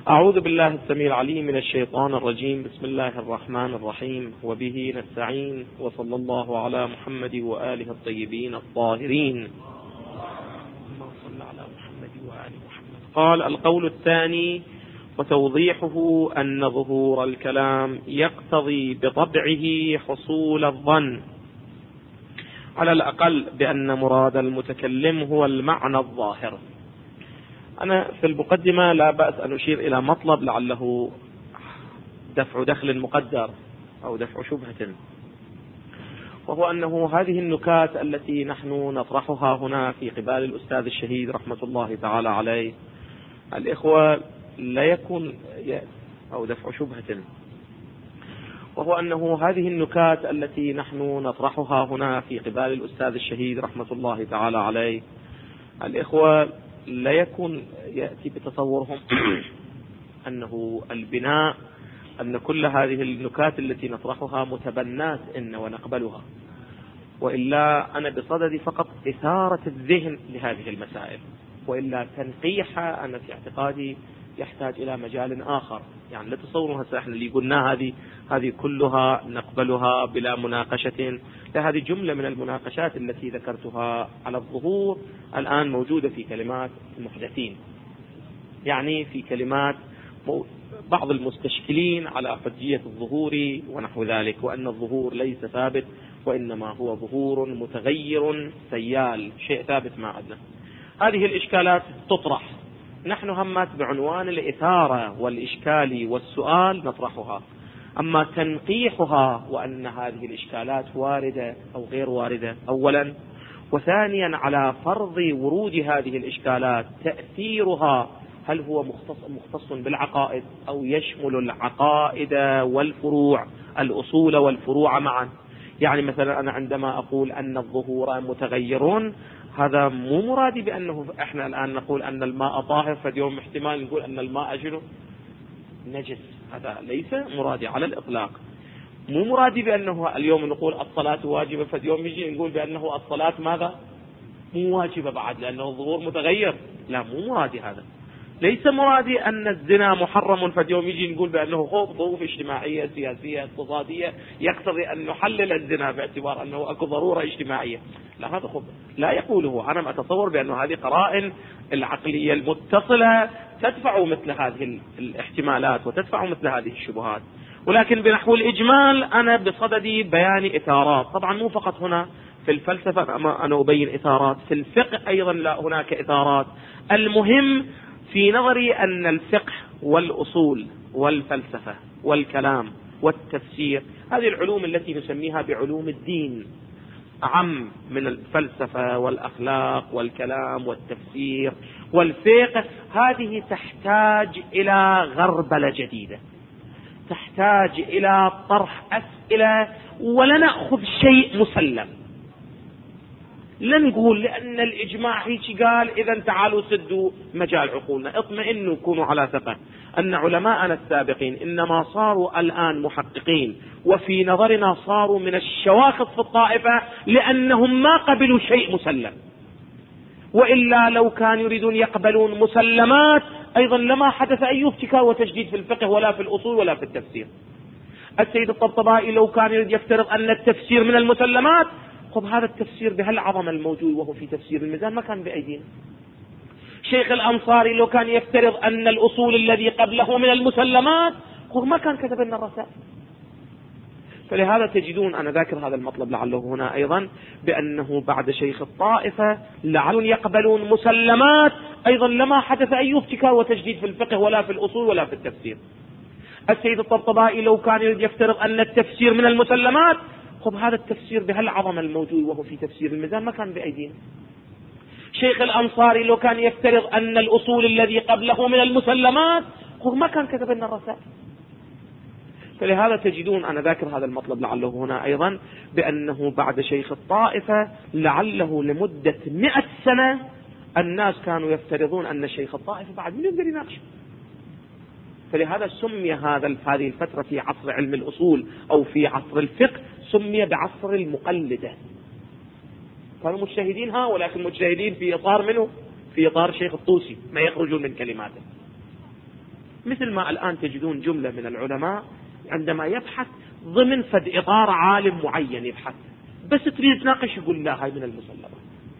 أعوذ بالله السميع العليم من الشيطان الرجيم. بسم الله الرحمن الرحيم، وبه نستعين، وصلى الله على محمد وآله الطيبين الطاهرين. اللهم صل على محمد وآل محمد. قال: القول الثاني وتوضيحه أن ظهور الكلام يقتضي بطبعه حصول الظن على الأقل بأن مراد المتكلم هو المعنى الظاهر. أنا في المقدمة لا بأس أن أشير إلى مطلب لعله دفع دخل مقدر أو دفع شبهة، وهو أنه هذه النكات التي نحن نطرحها هنا في قبال الأستاذ الشهيد رحمة الله تعالى عليه، الإخوة لا يكون أو دفع شبهة، وهو أنه هذه النكات التي نحن نطرحها هنا في قبال الأستاذ الشهيد رحمة الله تعالى عليه، الإخوة لا يكون يأتي بتصورهم أنه البناء أن كل هذه النكات التي نطرحها متبنات إن ونقبلها، وإلا أنا بصدد فقط إثارة الذهن لهذه المسائل، وإلا تنقيحها أنا في اعتقادي يحتاج إلى مجال آخر. يعني لا تصوروا هسه احنا اللي قلنا هذه كلها نقبلها بلا مناقشة، لا، هذه جملة من المناقشات التي ذكرتها على الظهور الآن موجودة في كلمات المحدثين، يعني في كلمات بعض المستشكلين على حجية الظهور ونحو ذلك، وأن الظهور ليس ثابت وإنما هو ظهور متغير سيال، شيء ثابت ما عندنا. هذه الإشكالات تطرح، نحن همات بعنوان الإثارة والإشكال والسؤال نطرحها، أما تنقيحها وأن هذه الإشكالات واردة أو غير واردة أولا، وثانيا على فرض ورود هذه الإشكالات تأثيرها هل هو مختص بالعقائد أو يشمل العقائد والفروع، الأصول والفروع معا. يعني مثلا أنا عندما أقول أن الظهور متغيرون، هذا مو مرادي بأنه احنا الآن نقول أن الماء طاهر فاليوم احتمال نقول أن الماء نجس، هذا ليس مرادي على الإطلاق. مو مرادي بأنه اليوم نقول الصلاة واجبة فاليوم يجي نقول بأنه الصلاة ماذا مو واجبة بعد لأنه الظهور متغير، لا، مو مرادي هذا. ليس مرادي أن الزنا محرم فاليوم يجي نقول بأنه ظروف اجتماعية سياسية اقتصادية يقتضي أن نحلل الزنا باعتبار أنه أكو ضرورة اجتماعية، لا، هذا لا يقوله. أنا أتصور بأنه هذه قرائن العقلية المتصلة تدفع مثل هذه الاحتمالات وتدفع مثل هذه الشبهات، ولكن بنحو الإجمال أنا بصدد بيان إثارات. طبعا مو فقط هنا في الفلسفة أنا أبين إثارات، في الفقه أيضا لا هناك إثارات. المهم في نظري أن الفقه والأصول والفلسفة والكلام والتفسير، هذه العلوم التي نسميها بعلوم الدين، أعم من الفلسفة والأخلاق والكلام والتفسير والفقه. هذه تحتاج إلى غربلة جديدة، تحتاج إلى طرح أسئلة، ولا نأخذ شيء مسلم. لن نقول لأن الإجماع هيك قال إذا تعالوا سدوا مجال عقولنا. اطمئنوا، كونوا على ثقة أن علماءنا السابقين إنما صاروا الآن محققين، وفي نظرنا صاروا من الشواخص في الطائفة لأنهم ما قبلوا شيء مسلم، وإلا لو كانوا يريدون يقبلون مسلمات أيضا لما حدث أي ابتكار وتجديد في الفقه ولا في الأصول ولا في التفسير. السيد الطبطبائي لو كان يريد يفترض أن التفسير من المسلمات، خذ هذا التفسير بهالعظمة الموجود وهو في تفسير الميزان ما كان بأيدينا. شيخ الأنصاري لو كان يفترض أن الأصول الذي قبله من المسلمات، خذ ما كان كتب لنا الرسائل. فلهذا تجدون أنا ذاكر هذا المطلب لعله هنا أيضا بأنه بعد شيخ الطائفة لعل يقبلون مسلمات أيضا لما حدث أي ابتكار وتجديد في الفقه ولا في الأصول ولا في التفسير. السيد الطبطبائي لو كان يريد يفترض أن التفسير من المسلمات، خذ هذا التفسير بهالعظمة الموجود وهو في تفسير الميزان ما كان بأيدينا. شيخ الأنصاري لو كان يفترض أن الأصول الذي قبله من المسلمات، خذ ما كان كتب لنا الرسائل. فلهذا تجدون أنا ذاكر هذا المطلب لعله هنا أيضا بأنه بعد شيخ الطائفة لعله لمدة 100 سنة الناس كانوا يفترضون أن شيخ الطائفة بعد من يقدر يناقش. فلهذا سمي هذه الفترة في عصر علم الأصول أو في عصر الفقه سمي بعصر المقلدة. كانوا مجتهدين ولكن مجتهدين في إطار منه، في إطار شيخ الطوسي، ما يخرجون من كلماته. مثل ما الآن تجدون جملة من العلماء عندما يبحث ضمن فد إطار عالم معين يبحث، بس تريد تناقش يقول لا هاي من المسلمات.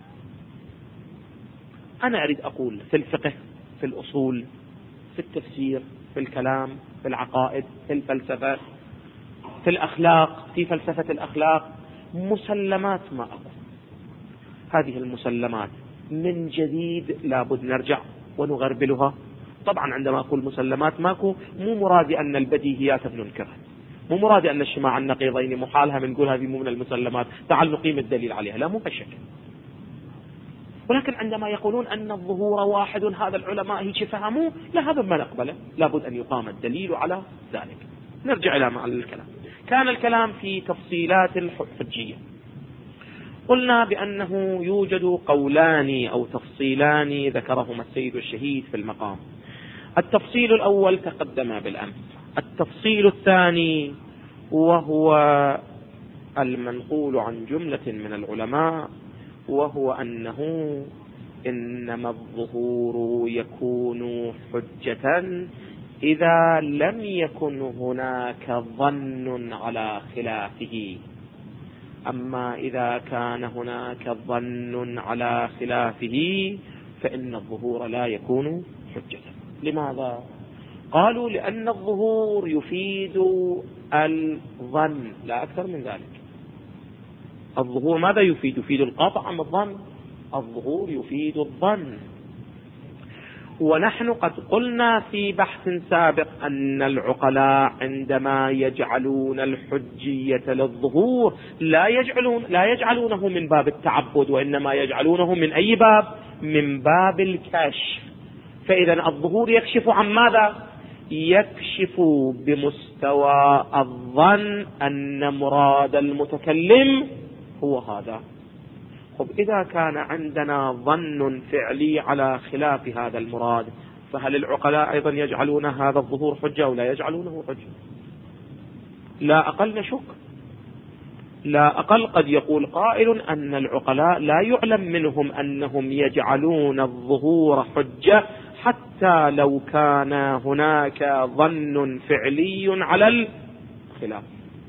أنا أريد أقول في الفقه، في الأصول، في التفسير، في الكلام، في العقائد، في الفلسفة، في الأخلاق، في فلسفة الأخلاق، مسلمات ما أقول. هذه المسلمات من جديد لابد نرجع ونغربلها. طبعا عندما أقول مسلمات ماكو مو مرادي أن البديهيات بننكرها، مو مرادي أن اجتماع النقيضين محالها بنقول هذه مو من المسلمات تعال نقيم الدليل عليها، لا مو بشكل. ولكن عندما يقولون أن الظهور واحد هذا العلماء هيك فهموه، لا هذا ما نقبله، لابد أن يقام الدليل على ذلك. نرجع إلى مع الكلام. كان الكلام في تفصيلات الحجية. قلنا بأنه يوجد قولان أو تفصيلان ذكرهما السيد الشهيد في المقام. التفصيل الأول تقدم بالأمس. التفصيل الثاني وهو المنقول عن جملة من العلماء، وهو أنه إنما الظهور يكون حجة إذا لم يكن هناك ظن على خلافه. أما إذا كان هناك ظن على خلافه فإن الظهور لا يكون حجة. لماذا؟ قالوا لأن الظهور يفيد الظن لا أكثر من ذلك. الظهور ماذا يفيد؟ يفيد القطع أم الظن؟ الظهور يفيد الظن. ونحن قد قلنا في بحث سابق أن العقلاء عندما يجعلون الحجية للظهور لا يجعلونه من باب التعبد، وإنما يجعلونه من أي باب؟ من باب الكشف. فإذا الظهور يكشف عن ماذا؟ يكشف بمستوى الظن أن مراد المتكلم هو هذا. إذا كان عندنا ظن فعلي على خلاف هذا المراد، فهل العقلاء أيضا يجعلون هذا الظهور حجة أو لا يجعلونه حجة؟ لا أقل نشك، لا أقل قد يقول قائل أن العقلاء لا يعلم منهم أنهم يجعلون الظهور حجة حتى لو كان هناك ظن فعلي على الخلاف.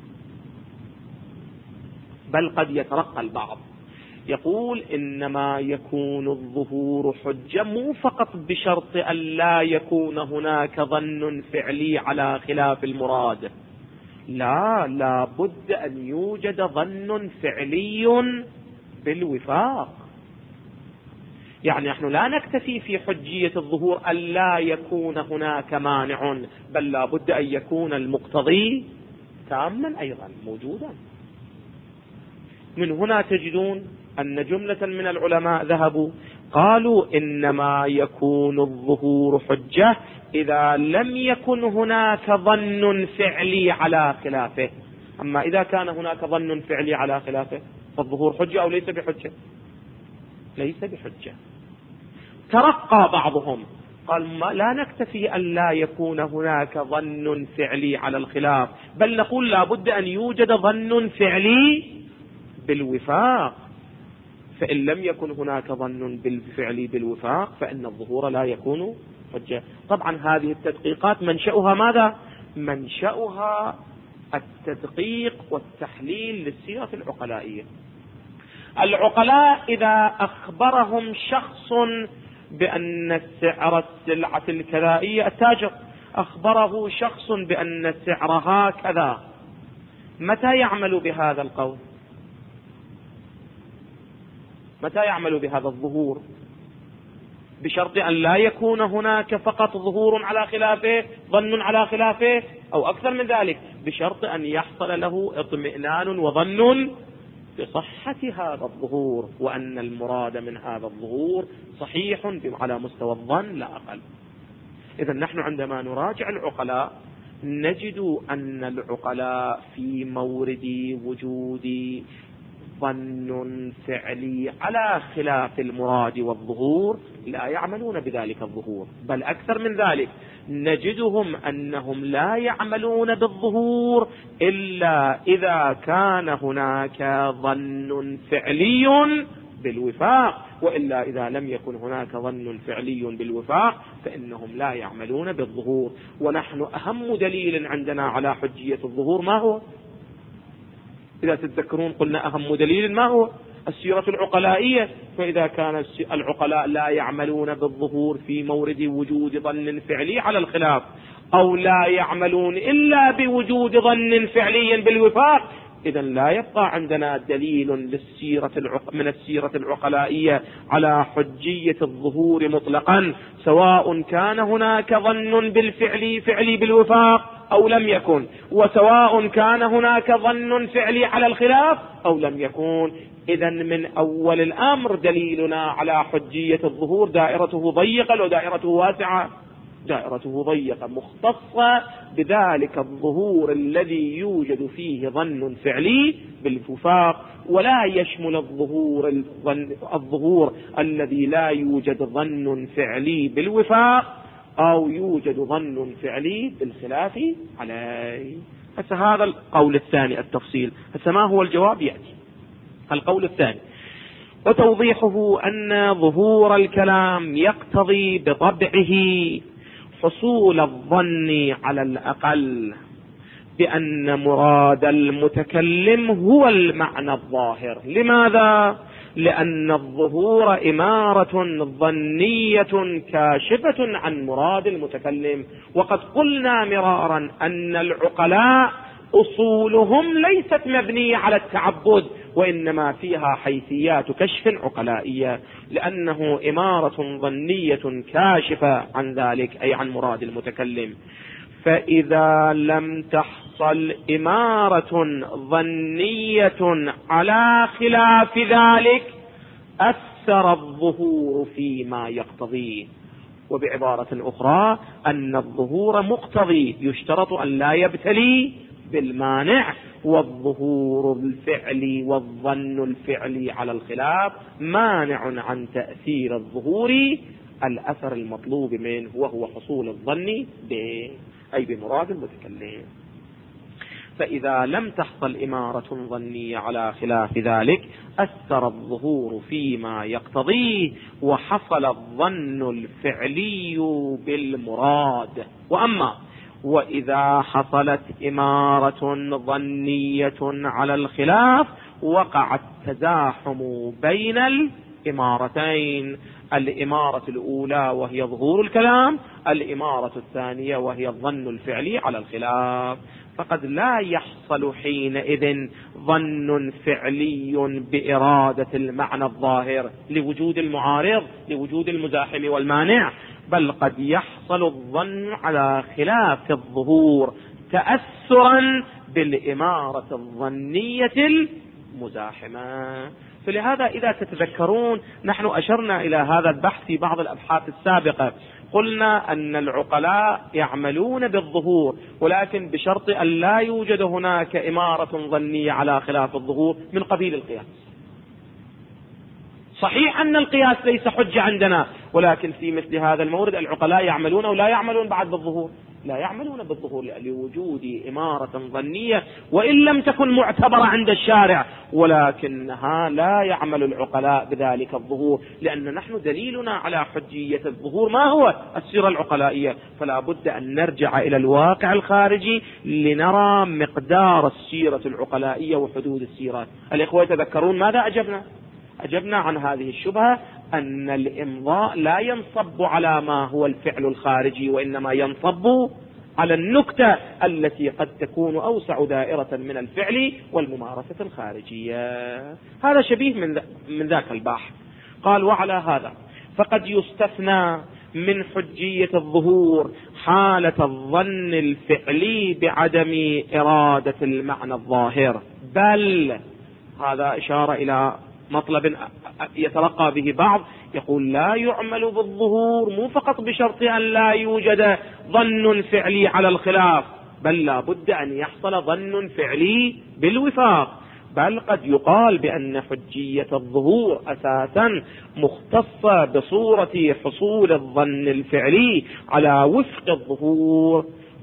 بل قد يترقى البعض يقول إنما يكون الظهور حجة مو فقط بشرط أن لا يكون هناك ظن فعلي على خلاف المراد، لا بد أن يوجد ظن فعلي بالوفاق. يعني نحن لا نكتفي في حجية الظهور أن لا يكون هناك مانع، بل لا بد أن يكون المقتضي تاما أيضا موجودا. من هنا تجدون أن جملة من العلماء ذهبوا قالوا إنما يكون الظهور حجة إذا لم يكن هناك ظن فعلي على خلافه. أما إذا كان هناك ظن فعلي على خلافه فالظهور حجة أو ليس بحجة؟ ليس بحجة. ترقى بعضهم قال لا نكتفي أن لا يكون هناك ظن فعلي على الخلاف، بل نقول لا بد أن يوجد ظن فعلي بالوفاق. فإن لم يكن هناك ظن بالفعل بالوفاق فإن الظهور لا يكون حجة. طبعا هذه التدقيقات منشأها ماذا؟ منشأها التدقيق والتحليل للسيرة العقلائية. العقلاء إذا أخبرهم شخص بأن سعر السلعة الكذائية، التاجر أخبره شخص بأن سعرها كذا، متى يعمل بهذا القول؟ متى يعمل بهذا الظهور؟ بشرط أن لا يكون هناك فقط ظهور على خلافه، ظن على خلافه، أو أكثر من ذلك، بشرط أن يحصل له اطمئنان وظن بصحة هذا الظهور، وأن المراد من هذا الظهور صحيح على مستوى الظن لا أقل. إذن نحن عندما نراجع العقلاء نجد أن العقلاء في مورد وجود ظن فعلي على خلاف المراد والظهور لا يعملون بذلك الظهور، بل أكثر من ذلك نجدهم أنهم لا يعملون بالظهور إلا إذا كان هناك ظن فعلي بالوفاق، وإلا إذا لم يكن هناك ظن فعلي بالوفاق فإنهم لا يعملون بالظهور. ونحن أهم دليل عندنا على حجية الظهور ما هو؟ إذا تتذكرون قلنا أهم دليل ما هو؟ السيرة العقلائية. فإذا كان العقلاء لا يعملون بالظهور في مورد وجود ظن فعلي على الخلاف، أو لا يعملون إلا بوجود ظن فعلي بالوفاق، إذن لا يبقى عندنا دليل من السيرة العقلائية على حجية الظهور مطلقا، سواء كان هناك ظن فعلي بالوفاق أو لم يكن، وسواء كان هناك ظن فعلي على الخلاف أو لم يكن. إذن من أول الأمر دليلنا على حجية الظهور دائرته ضيقة ودائرته واسعة. دائرته ضيقة مختصة بذلك الظهور الذي يوجد فيه ظن فعلي بالوفاق، ولا يشمل الظهور الذي لا يوجد ظن فعلي بالوفاق أو يوجد ظن فعلي بالخلاف عليه. هذا القول الثاني التفصيل. ما هو الجواب؟ يأتي القول الثاني وتوضيحه أن ظهور الكلام يقتضي بطبعه حصول الظن على الأقل بأن مراد المتكلم هو المعنى الظاهر. لماذا؟ لأن الظهور إمارة ظنية كاشفة عن مراد المتكلم. وقد قلنا مرارا أن العقلاء أصولهم ليست مبنية على التعبد، وإنما فيها حيثيات كشف عقلائية، لأنه إمارة ظنية كاشفة عن ذلك أي عن مراد المتكلم. فإذا لم تحصل إمارة ظنية على خلاف ذلك أثر الظهور فيما يقتضيه. وبعبارة أخرى أن الظهور مقتضي يشترط أن لا يبتلي بالمانع، والظهور الفعلي والظن الفعلي على الخلاف مانع عن تأثير الظهور الأثر المطلوب منه، وهو حصول الظن به أي بمراد المتكلم. فإذا لم تحصل إمارة ظنية على خلاف ذلك أثر الظهور فيما يقتضيه وحصل الظن الفعلي بالمراد. وإذا حصلت إمارة ظنية على الخلاف وقع التزاحم بين الإمارتين، الإمارة الأولى وهي ظهور الكلام، الإمارة الثانية وهي الظن الفعلي على الخلاف. فقد لا يحصل حينئذ ظن فعلي بإرادة المعنى الظاهر لوجود المعارض، لوجود المزاحم والمانع، بل قد يحصل الظن على خلاف الظهور تأثرا بالإمارة الظنية المزاحمة. فلهذا إذا تتذكرون نحن أشرنا إلى هذا البحث في بعض الأبحاث السابقة، قلنا أن العقلاء يعملون بالظهور ولكن بشرط أن لا يوجد هناك إمارة ظنية على خلاف الظهور من قبيل القياس. صحيح أن القياس ليس حجة عندنا، ولكن في مثل هذا المورد العقلاء يعملون ولا يعملون بعد بالظهور؟ لا يعملون بالظهور لوجود إمارة ظنية وإن لم تكن معتبرة عند الشارع، ولكنها لا يعمل العقلاء بذلك الظهور، لأن نحن دليلنا على حجية الظهور ما هو؟ السيرة العقلائية. فلا بد أن نرجع إلى الواقع الخارجي لنرى مقدار السيرة العقلائية وحدود السيرات. الإخوة يتذكرون ماذا أجبنا عن هذه الشبهة؟ أن الإمضاء لا ينصب على ما هو الفعل الخارجي، وإنما ينصب على النكتة التي قد تكون أوسع دائرة من الفعل والممارسة الخارجية. هذا شبيه من ذاك البحث. قال وعلى هذا فقد يستثنى من حجية الظهور حالة الظن الفعلي بعدم إرادة المعنى الظاهر، بل هذا إشارة إلى مطلب يتلقى به بعض، يقول لا يعمل بالظهور مو فقط بشرط أن لا يوجد ظن فعلي على الخلاف، بل لا بد أن يحصل ظن فعلي بالوفاق. بل قد يقال بأن حجية الظهور أساسا مختصة بصورة حصول الظن الفعلي على وفق الظهور.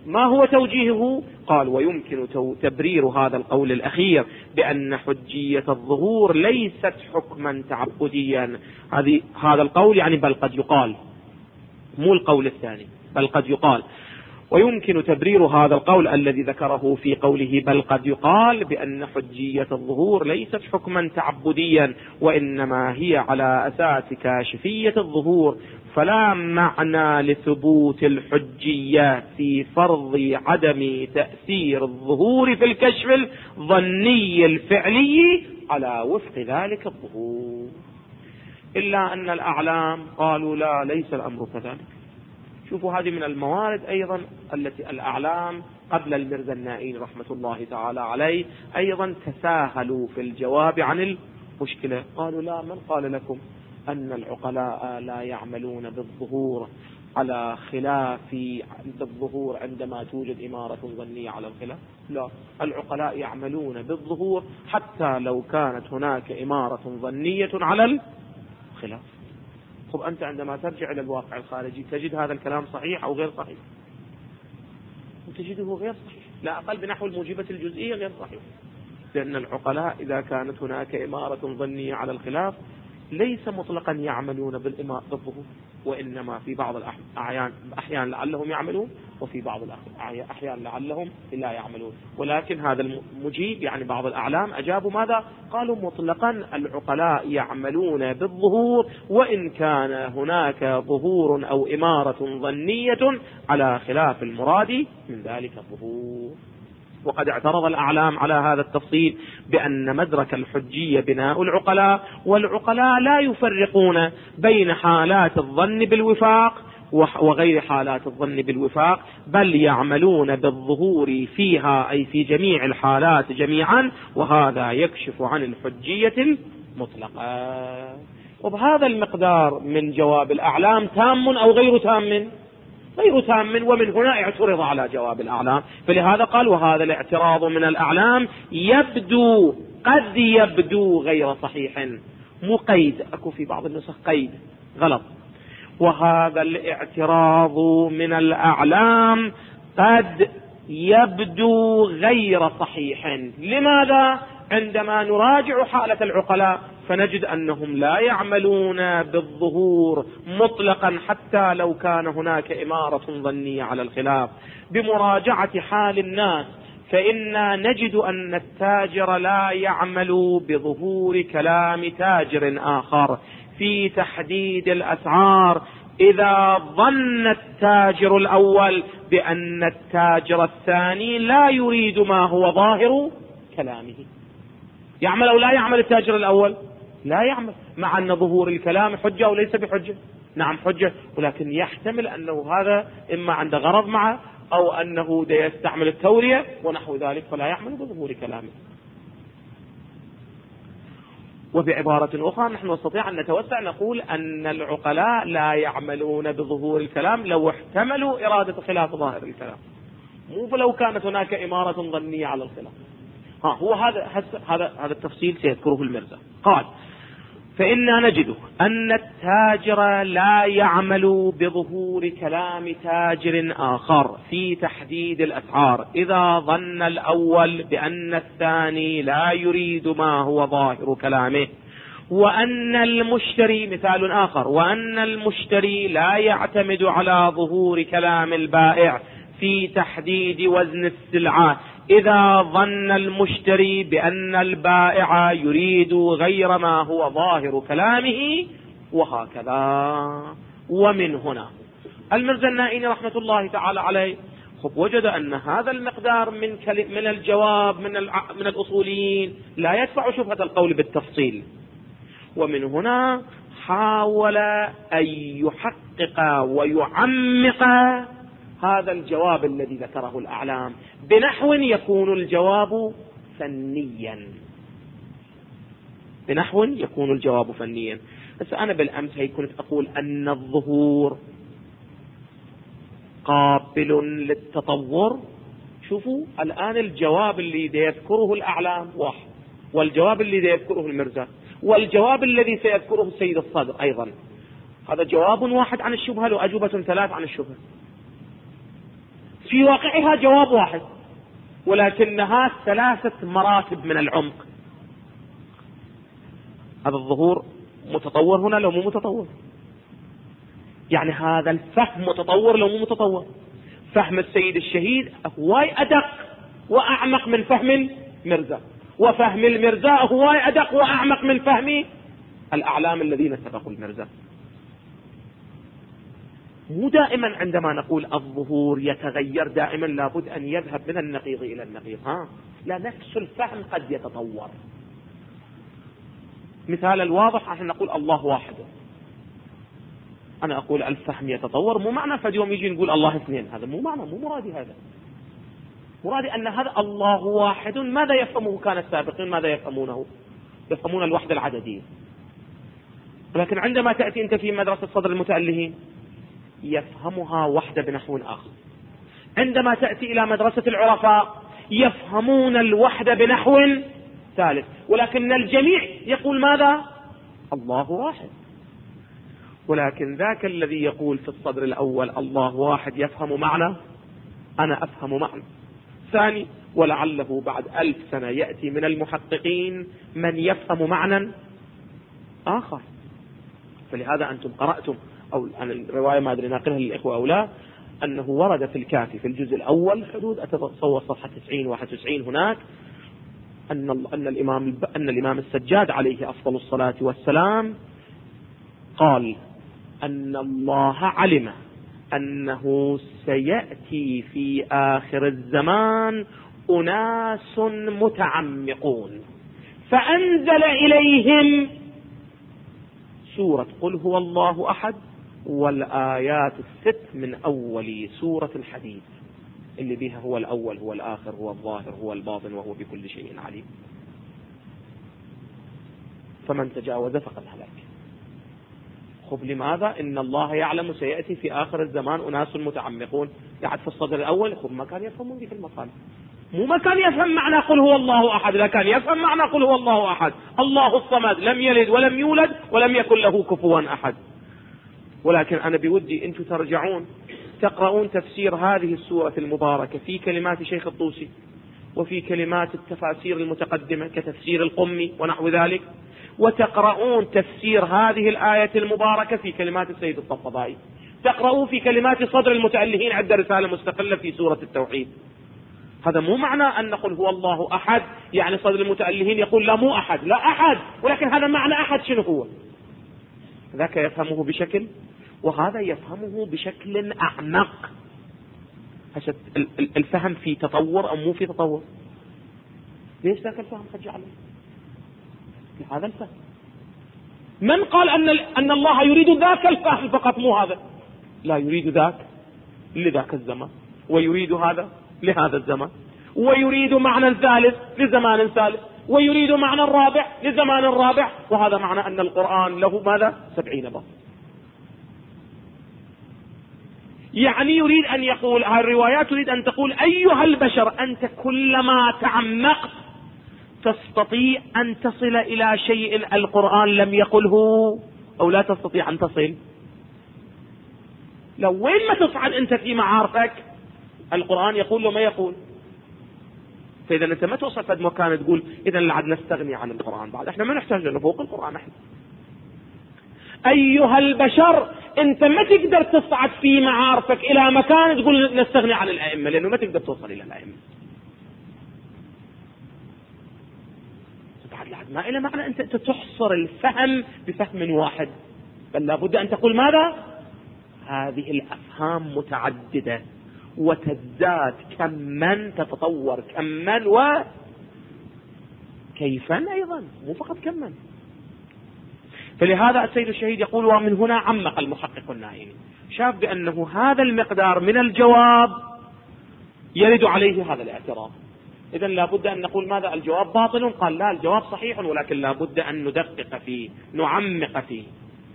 ما هو توجيهه؟ قال ويمكن تبرير هذا القول الأخير بأن حجية الظهور ليست حكما تعبديا. هذا القول يعني بل قد يقال، مو القول الثاني، بل قد يقال. ويمكن تبرير هذا القول الذي ذكره في قوله بل قد يقال بأن حجية الظهور ليست حكما تعبديا وإنما هي على أساس كاشفية الظهور، فلا معنى لثبوت الحجية في فرض عدم تأثير الظهور في الكشف الظني الفعلي على وفق ذلك الظهور. إلا أن الأعلام قالوا لا، ليس الأمر كذلك. شوفوا هذه من الموارد أيضا التي الأعلام قبل المرزا النائين رحمة الله تعالى عليه أيضا تساهلوا في الجواب عن المشكلة. قالوا لا، من قال لكم أن العقلاء لا يعملون بالظهور على خلاف الظهور عندما توجد إمارة ظنية على الخلاف؟ لا، العقلاء يعملون بالظهور حتى لو كانت هناك إمارة ظنية على الخلاف. طب أنت عندما ترجع إلى الواقع الخارجي تجد هذا الكلام صحيح أو غير صحيح؟ تجده غير صحيح، لا أقل بنحو الموجبة الجزئية غير صحيح، لأن العقلاء إذا كانت هناك إمارة ظنية على الخلاف ليس مطلقا يعملون بالظهور، وإنما في بعض الأحيان لعلهم يعملون، وفي بعض الأحيان لعلهم لا يعملون. ولكن هذا المجيب يعني بعض الأعلام أجابوا ماذا؟ قالوا مطلقا العقلاء يعملون بالظهور وإن كان هناك ظهور أو إمارة ظنية على خلاف المراد من ذلك الظهور. وقد اعترض الأعلام على هذا التفصيل بأن مدرك الحجية بناء العقلاء، والعقلاء لا يفرقون بين حالات الظن بالوفاق وغير حالات الظن بالوفاق، بل يعملون بالظهور فيها أي في جميع الحالات جميعا، وهذا يكشف عن الحجية المطلقة. وبهذا المقدار من جواب الأعلام تام أو غير تام؟ غير تام، ومن هنا اعترض على جواب الأعلام. فلهذا قال وهذا الاعتراض من الأعلام يبدو قد يبدو غير صحيح، مو قيد، أكو في بعض النسخ قيد غلط. وهذا الاعتراض من الأعلام قد يبدو غير صحيح. لماذا؟ عندما نراجع حالة العقلاء فنجد أنهم لا يعملون بالظهور مطلقا حتى لو كان هناك إمارة ظنية على الخلاف. بمراجعة حال الناس فإنا نجد أن التاجر لا يعمل بظهور كلام تاجر آخر في تحديد الأسعار إذا ظن التاجر الأول بأن التاجر الثاني لا يريد ما هو ظاهر كلامه. يعمل أو لا يعمل التاجر الأول؟ لا يعمل، مع أن ظهور الكلام حجة أو ليس بحجة؟ نعم حجة، ولكن يحتمل أنه هذا إما عنده غرض معه أو أنه يستعمل التورية ونحو ذلك، فلا يعمل بظهور كلامه. وبعبارة أخرى نحن نستطيع أن نتوسع نقول أن العقلاء لا يعملون بظهور الكلام لو احتملوا إرادة خلاف ظاهر الكلام، مو فلو كانت هناك إمارة ظنية على الخلاف. هو هذا التفصيل سيذكره المرزا. قال فإنا نجد أن التاجر لا يعمل بظهور كلام تاجر آخر في تحديد الأسعار إذا ظن الأول بأن الثاني لا يريد ما هو ظاهر كلامه، وأن المشتري مثال آخر، وأن المشتري لا يعتمد على ظهور كلام البائع في تحديد وزن السلعة إذا ظن المشتري بأن البائع يريد غير ما هو ظاهر كلامه، وهكذا. ومن هنا المرزا النائين رحمة الله تعالى عليه وجد أن هذا المقدار من الجواب من الأصوليين لا يدفع شبهة القول بالتفصيل، ومن هنا حاول أن يحقق ويعمق هذا الجواب الذي ذكره الأعلام بنحو يكون الجواب فنيا، بنحو يكون الجواب فنيا. بس أنا بالأمس هي كنت أقول أن الظهور قابل للتطور. شوفوا الآن الجواب اللي يذكره الأعلام واحد، والجواب اللي يذكره المرزا، والجواب الذي سيذكره السيد الصدر أيضا، هذا جواب واحد عن الشبهة وأجوبة ثلاث عن الشبهة. في واقعها جواب واحد، ولكنها 3 مراتب من العمق. هذا الظهور متطور هنا لو مو متطور، يعني هذا الفهم متطور لو مو متطور. فهم السيد الشهيد هواي أدق وأعمق من فهم المرزا، وفهم المرزا هواي أدق وأعمق من فهم الأعلام الذين سبقوا المرزا. مو دائما عندما نقول الظهور يتغير دائما لابد أن يذهب من النقيض إلى النقيض. لا، نفس الفهم قد يتطور. مثال الواضح عشان نقول الله واحد، أنا أقول الفهم يتطور، مو معنى فد يوم يجي نقول الله 2، هذا مو معنى، مو مرادي. هذا مرادي أن هذا الله واحد ماذا يفهمه كان السابقين؟ ماذا يفهمونه؟ يفهمون الوحدة العددية. ولكن عندما تأتي أنت في مدرسة صدر المتألهين يفهمها وحدة بنحو آخر. عندما تأتي إلى مدرسة العرفاء يفهمون الوحدة بنحو ثالث، ولكن الجميع يقول ماذا؟ الله واحد. ولكن ذاك الذي يقول في الصدر الأول الله واحد يفهم معنى، أنا أفهم معنى ثاني، ولعله بعد 1000 سنة يأتي من المحققين من يفهم معنى آخر. فلهذا أنتم قرأتم، أو الرواية ما أدري ناقلها للإخوة أو لا، أنه ورد في الكافي في الجزء الأول حدود أتصور صفحة 90-91 هناك أن الإمام السجاد عليه أفضل الصلاة والسلام قال أن الله علم أنه سيأتي في آخر الزمان أناس متعمقون، فأنزل إليهم سورة قل هو الله أحد والآيات 6 من أول سورة الحديد، اللي بها هو الأول هو الآخر هو الظاهر هو الباطن وهو بكل شيء عليم. فمن تجاوز فقد هلك. خب لماذا؟ إن الله يعلم سيأتي في آخر الزمان أناس متعمقون. قاعد في الصدر الأول. خب ما كان يفهمون دي في المقال، مو ما كان يفهم معنى قل هو الله أحد، لا كان يفهم معنى قل هو الله أحد الله الصمد لم يلد ولم يولد ولم يكن له كفوا أحد. ولكن أنا بودي أنتم ترجعون تقرؤون تفسير هذه السورة المباركة في كلمات شيخ الطوسي وفي كلمات التفاسير المتقدمة كتفسير القمي ونحو ذلك، وتقرؤون تفسير هذه الآية المباركة في كلمات السيد الطبطبائي، تقرؤون في كلمات صدر المتألهين عند رسالة مستقلة في سورة التوحيد. هذا مو معنى أن نقول هو الله أحد يعني صدر المتألهين يقول لا مو أحد، لا أحد، ولكن هذا معنى أحد شنو هو؟ ذاك يفهمه بشكل وهذا يفهمه بشكل أعمق. الفهم في تطور أو مو في تطور؟ ليش ذاك الفهم خجع عليه؟ هذا الفهم. من قال أن الله يريد ذاك الفهم فقط؟ مو هذا، لا، يريد ذاك لذاك الزمان، ويريد هذا لهذا الزمان، ويريد معنى ثالث لزمان ثالث، ويريد معنى رابع لزمان رابع. وهذا معنى أن القرآن له ماذا؟ 70 باب. يعني يريد أن يقول هذه الروايات تريد أن تقول أيها البشر أنت كلما تعمقت تستطيع أن تصل إلى شيء القرآن لم يقله أو لا تستطيع أن تصل. لو وين ما تصعد أنت في معارفك القرآن يقول له ما يقول. فإذا أنت ما توصل فد مكان تقول إذا لعد نستغني عن القرآن، بعد احنا ما نحتاج له فوق القرآن. احنا أيها البشر أنت ما تقدر تصعد في معارفك إلى مكان تقول نستغني عن الأئمة، لأنه ما تقدر توصل إلى الأئمة. بعد ما إلى معنى أنت تحصر الفهم بفهم واحد، بل لابد أن تقول ماذا؟ هذه الأفهام متعددة وتزداد كما تتطور كما وكيفا أيضا، مو فقط كما. فلهذا السيد الشهيد يقول ومن هنا عمق المحقق النائمي، شاف بأنه هذا المقدار من الجواب يرد عليه هذا الاعتراض. إذن لابد أن نقول ماذا؟ الجواب باطل؟ قال لا، الجواب صحيح، ولكن لابد أن ندقق فيه نعمق فيه.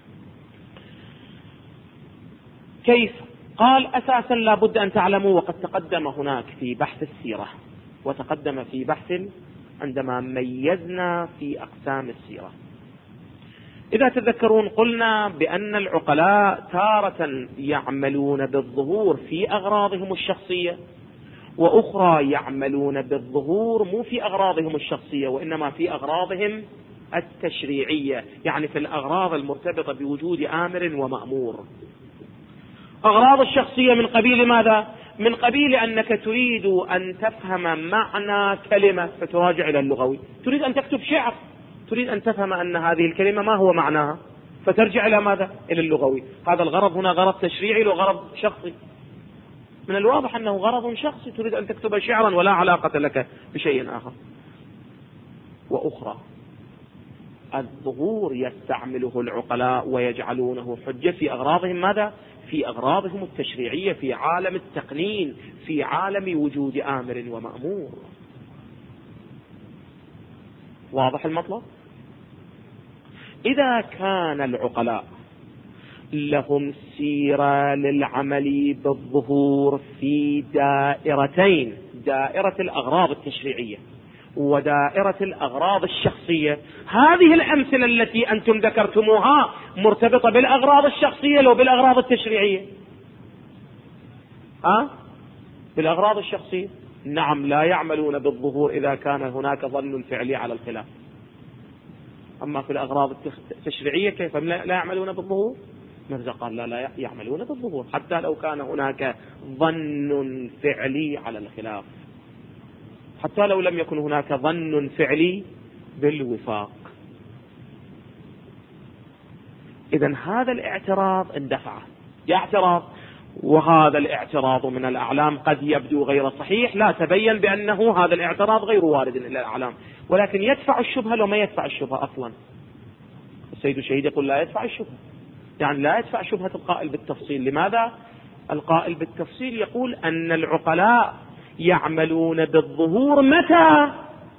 كيف؟ قال أساسا لابد أن تعلموا، وقد تقدم هناك في بحث السيرة وتقدم في بحث عندما ميزنا في أقسام السيرة، إذا تذكرون قلنا بأن العقلاء تارة يعملون بالظهور في أغراضهم الشخصية، وأخرى يعملون بالظهور مو في أغراضهم الشخصية وإنما في أغراضهم التشريعية، يعني في الأغراض المرتبطة بوجود آمر ومأمور. أغراض الشخصية من قبيل ماذا؟ من قبيل أنك تريد أن تفهم معنى كلمة فتراجع إلى اللغوي، تريد أن تكتب شعر، تريد أن تفهم أن هذه الكلمة ما هو معناها فترجع إلى ماذا؟ إلى اللغوي. هذا الغرض هنا غرض تشريعي وغرض شخصي. من الواضح أنه غرض شخصي، تريد أن تكتب شعرا ولا علاقة لك بشيء آخر. وأخرى الظهور يستعمله العقلاء ويجعلونه حجة في أغراضهم ماذا؟ في أغراضهم التشريعية، في عالم التقنين، في عالم وجود آمر ومأمور. واضح المطلب؟ إذا كان العقلاء لهم سيرة للعمل بالظهور في دائرتين، دائرة الأغراض التشريعية ودائرة الأغراض الشخصية، هذه الأمثلة التي أنتم ذكرتموها مرتبطة بالأغراض الشخصية لو بالأغراض التشريعية؟ بالأغراض الشخصية نعم لا يعملون بالظهور إذا كان هناك ظن فعلي على الخلاف. أما في الأغراض التشريعية كيف لا يعملون بالظهور؟ مرزا قال لا يعملون بالظهور حتى لو كان هناك ظن فعلي على الخلاف، حتى لو لم يكن هناك ظن فعلي بالوفاق. إذن هذا الاعتراض اندفع، اعتراض، وهذا الاعتراض من الأعلام قد يبدو غير صحيح، لا تبين بأنه هذا الاعتراض غير وارد إلى الأعلام، ولكن يدفع الشبهة لو ما يدفع الشبهة أصلا. السيد الشهيد يقول لا يدفع الشبهة، يعني لا يدفع شبهة القائل بالتفصيل. لماذا؟ القائل بالتفصيل يقول أن العقلاء يعملون بالظهور متى؟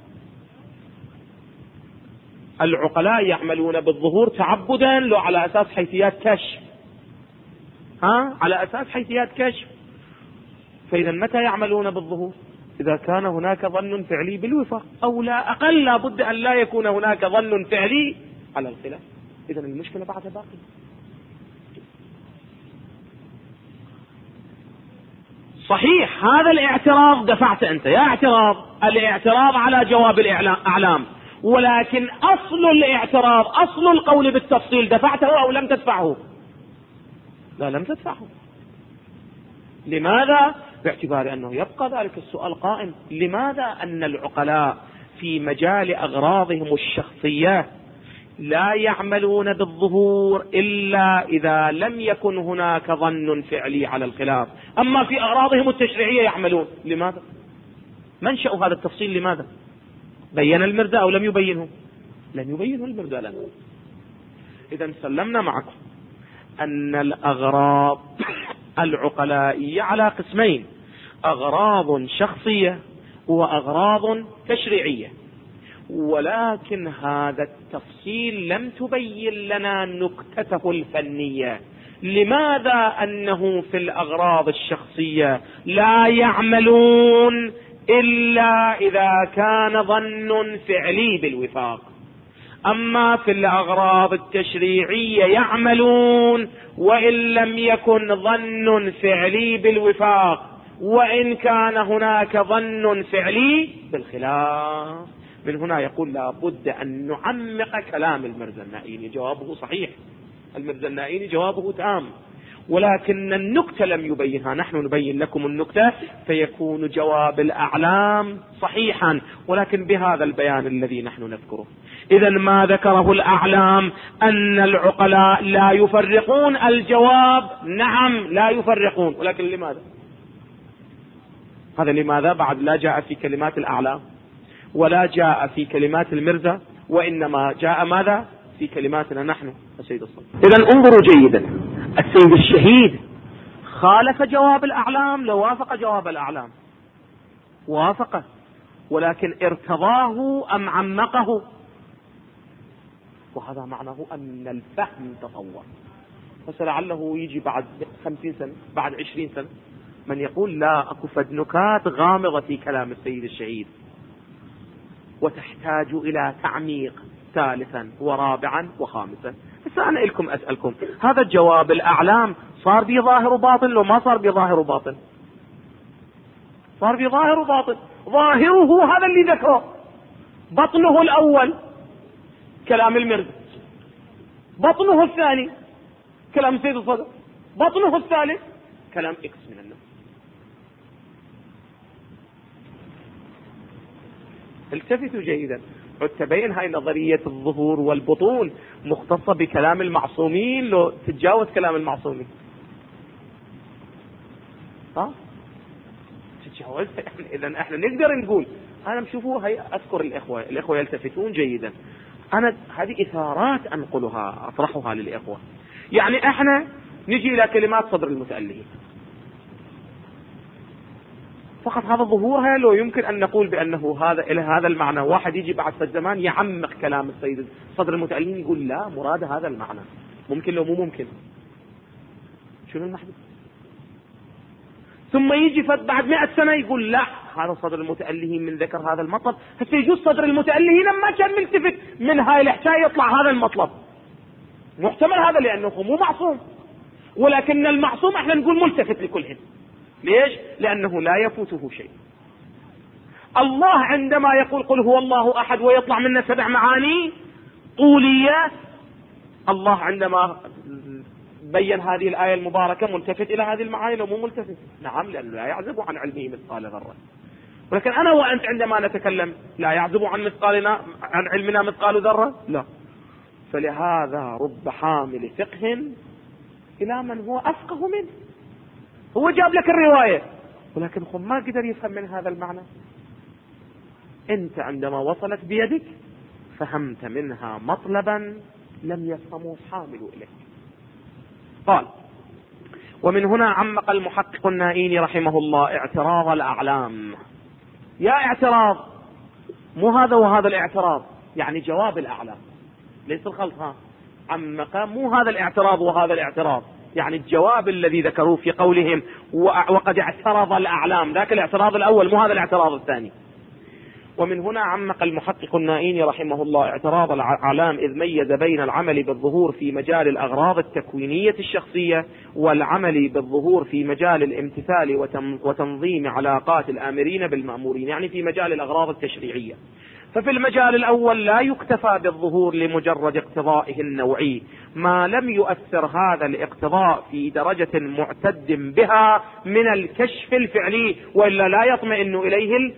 العقلاء يعملون بالظهور تعبدا لو على أساس حيثيات كشف، على أساس حيثيات كشف. فإذا متى يعملون بالظهور؟ إذا كان هناك ظن فعلي بالوفاق، أو لا أقل لا بد أن لا يكون هناك ظن فعلي على الخلاف. إذا المشكلة بعد باقي. صحيح هذا الاعتراض دفعت أنت يا اعتراض، الاعتراض على جواب الأعلام، ولكن أصل الاعتراض، أصل القول بالتفصيل دفعته أو لم تدفعه؟ لا لم تدفعه. لماذا؟ باعتبار أنه يبقى ذلك السؤال قائم، لماذا أن العقلاء في مجال أغراضهم الشخصية لا يعملون بالظهور إلا إذا لم يكن هناك ظن فعلي على الخلاف، أما في أغراضهم التشريعية يعملون؟ لماذا؟ منشأ هذا التفصيل لماذا؟ بين المرزا أو لم يبينه؟ لم يبينه المرزا لنا. إذا سلمنا معكم أن الأغراض العقلائية على قسمين، أغراض شخصية وأغراض تشريعية، ولكن هذا التفصيل لم تبين لنا نكتته الفنية. لماذا أنه في الأغراض الشخصية لا يعملون إلا إذا كان ظن فعلي بالوفاق، أما في الأغراض التشريعية يعملون وإن لم يكن ظن فعلي بالوفاق، وإن كان هناك ظن فعلي بالخلاف. من هنا يقول لا بد أن نعمق كلام المرزا النائيني. جوابه صحيح، المرزا النائيني جوابه تام، ولكن النكتة لم يبينها، نحن نبين لكم النكتة فيكون جواب الأعلام صحيحا، ولكن بهذا البيان الذي نحن نذكره. إذا ما ذكره الأعلام أن العقلاء لا يفرقون، الجواب نعم لا يفرقون، ولكن لماذا؟ هذا لماذا بعد لا جاء في كلمات الأعلام ولا جاء في كلمات المرزا، وإنما جاء ماذا؟ في كلماتنا نحن السيد الصدر. إذا انظروا جيدا، السيد الشهيد خالف جواب الأعلام لو وافق جواب الأعلام؟ وافقه، ولكن ارتضاه أم عمقه؟ وهذا معناه أن الفهم تطور، فسلعله يجي بعد 50 سنة بعد 20 سنة من يقول لا أكو فد نكات غامضة في كلام السيد الشهيد وتحتاج إلى تعميق، ثالثا ورابعا وخامسا. بس أنا لكم أسألكم، هذا الجواب الأعلام صار بي ظاهر وباطن لو ما صار بي ظاهر وباطن؟ صار بي ظاهر وباطن. ظاهره هذا اللي ذكره، بطنه الأول كلام المرد، بطنه الثاني كلام سيد الصدر، بطنه الثالث كلام إكس من الناس. التفتوا جيدا، تبين هاي نظرية الظهور والبطون مختصة بكلام المعصومين لو تتجاوز كلام المعصومين. تتجاوز. إذا احنا نقدر نقول، أنا شوفوا هاي أذكر الإخوة يلتفتون جيدا، أنا هذه إثارات أنقلها أطرحها للإخوة. يعني احنا نجي إلى كلمات صدر المتألهين فقط، هذا ظهورها لو يمكن أن نقول بأنه هذا إلى هذا المعنى. واحد يجي بعد الزمان يعمق كلام السيد صدر المتألهين يقول لا مراد هذا المعنى، ممكن لو مو ممكن. شنو المحدث؟ ثم يجي بعد 100 سنة يقول لا هذا صدر المتألهين من ذكر هذا المطلب. حتى يجوز صدر المتألهين ما كان ملتفت من هاي الحكاية يطلع هذا المطلب، محتمل هذا لأنه مو معصوم، ولكن المعصوم احنا نقول ملتفت لكلهم. ليش؟ لأنه لا يفوته شيء. الله عندما يقول قل هو الله أحد ويطلع منه 7 معاني طولية، الله عندما بين هذه الآية المباركة ملتفت إلى هذه المعاني لو مو ملتفت؟ نعم، لأنه لا يعزب عن علمه مثقال ذرة. ولكن أنا وأنت عندما نتكلم لا يعزب عن علمنا مثقال ذرة، لا. فلهذا رب حامل فقه إلى من هو أفقه منه. هو جاب لك الرواية ولكن ما قدر يفهم من هذا المعنى. أنت عندما وصلت بيدك فهمت منها مطلبا لم يفهمه حامل إليك. قال: ومن هنا عمق المحقق النائيني رحمه الله اعتراض الأعلام. يا اعتراض، مو هذا وهذا الاعتراض، يعني جواب الأعلام، ليس الخلط. عمق، مو هذا الاعتراض وهذا الاعتراض، يعني الجواب الذي ذكروه في قولهم وقد اعترض الأعلام، ذاك الاعتراض الأول مو هذا الاعتراض الثاني. ومن هنا عمق المحقق النائيني رحمه الله اعتراض الأعلام، إذ ميز بين العمل بالظهور في مجال الأغراض التكوينية الشخصية والعمل بالظهور في مجال الامتثال وتنظيم علاقات الآمرين بالمأمورين، يعني في مجال الأغراض التشريعية. ففي المجال الأول لا يكتفى بالظهور لمجرد اقتضائه النوعي ما لم يؤثر هذا الاقتضاء في درجة معتد بها من الكشف الفعلي، وإلا لا يطمئن إليه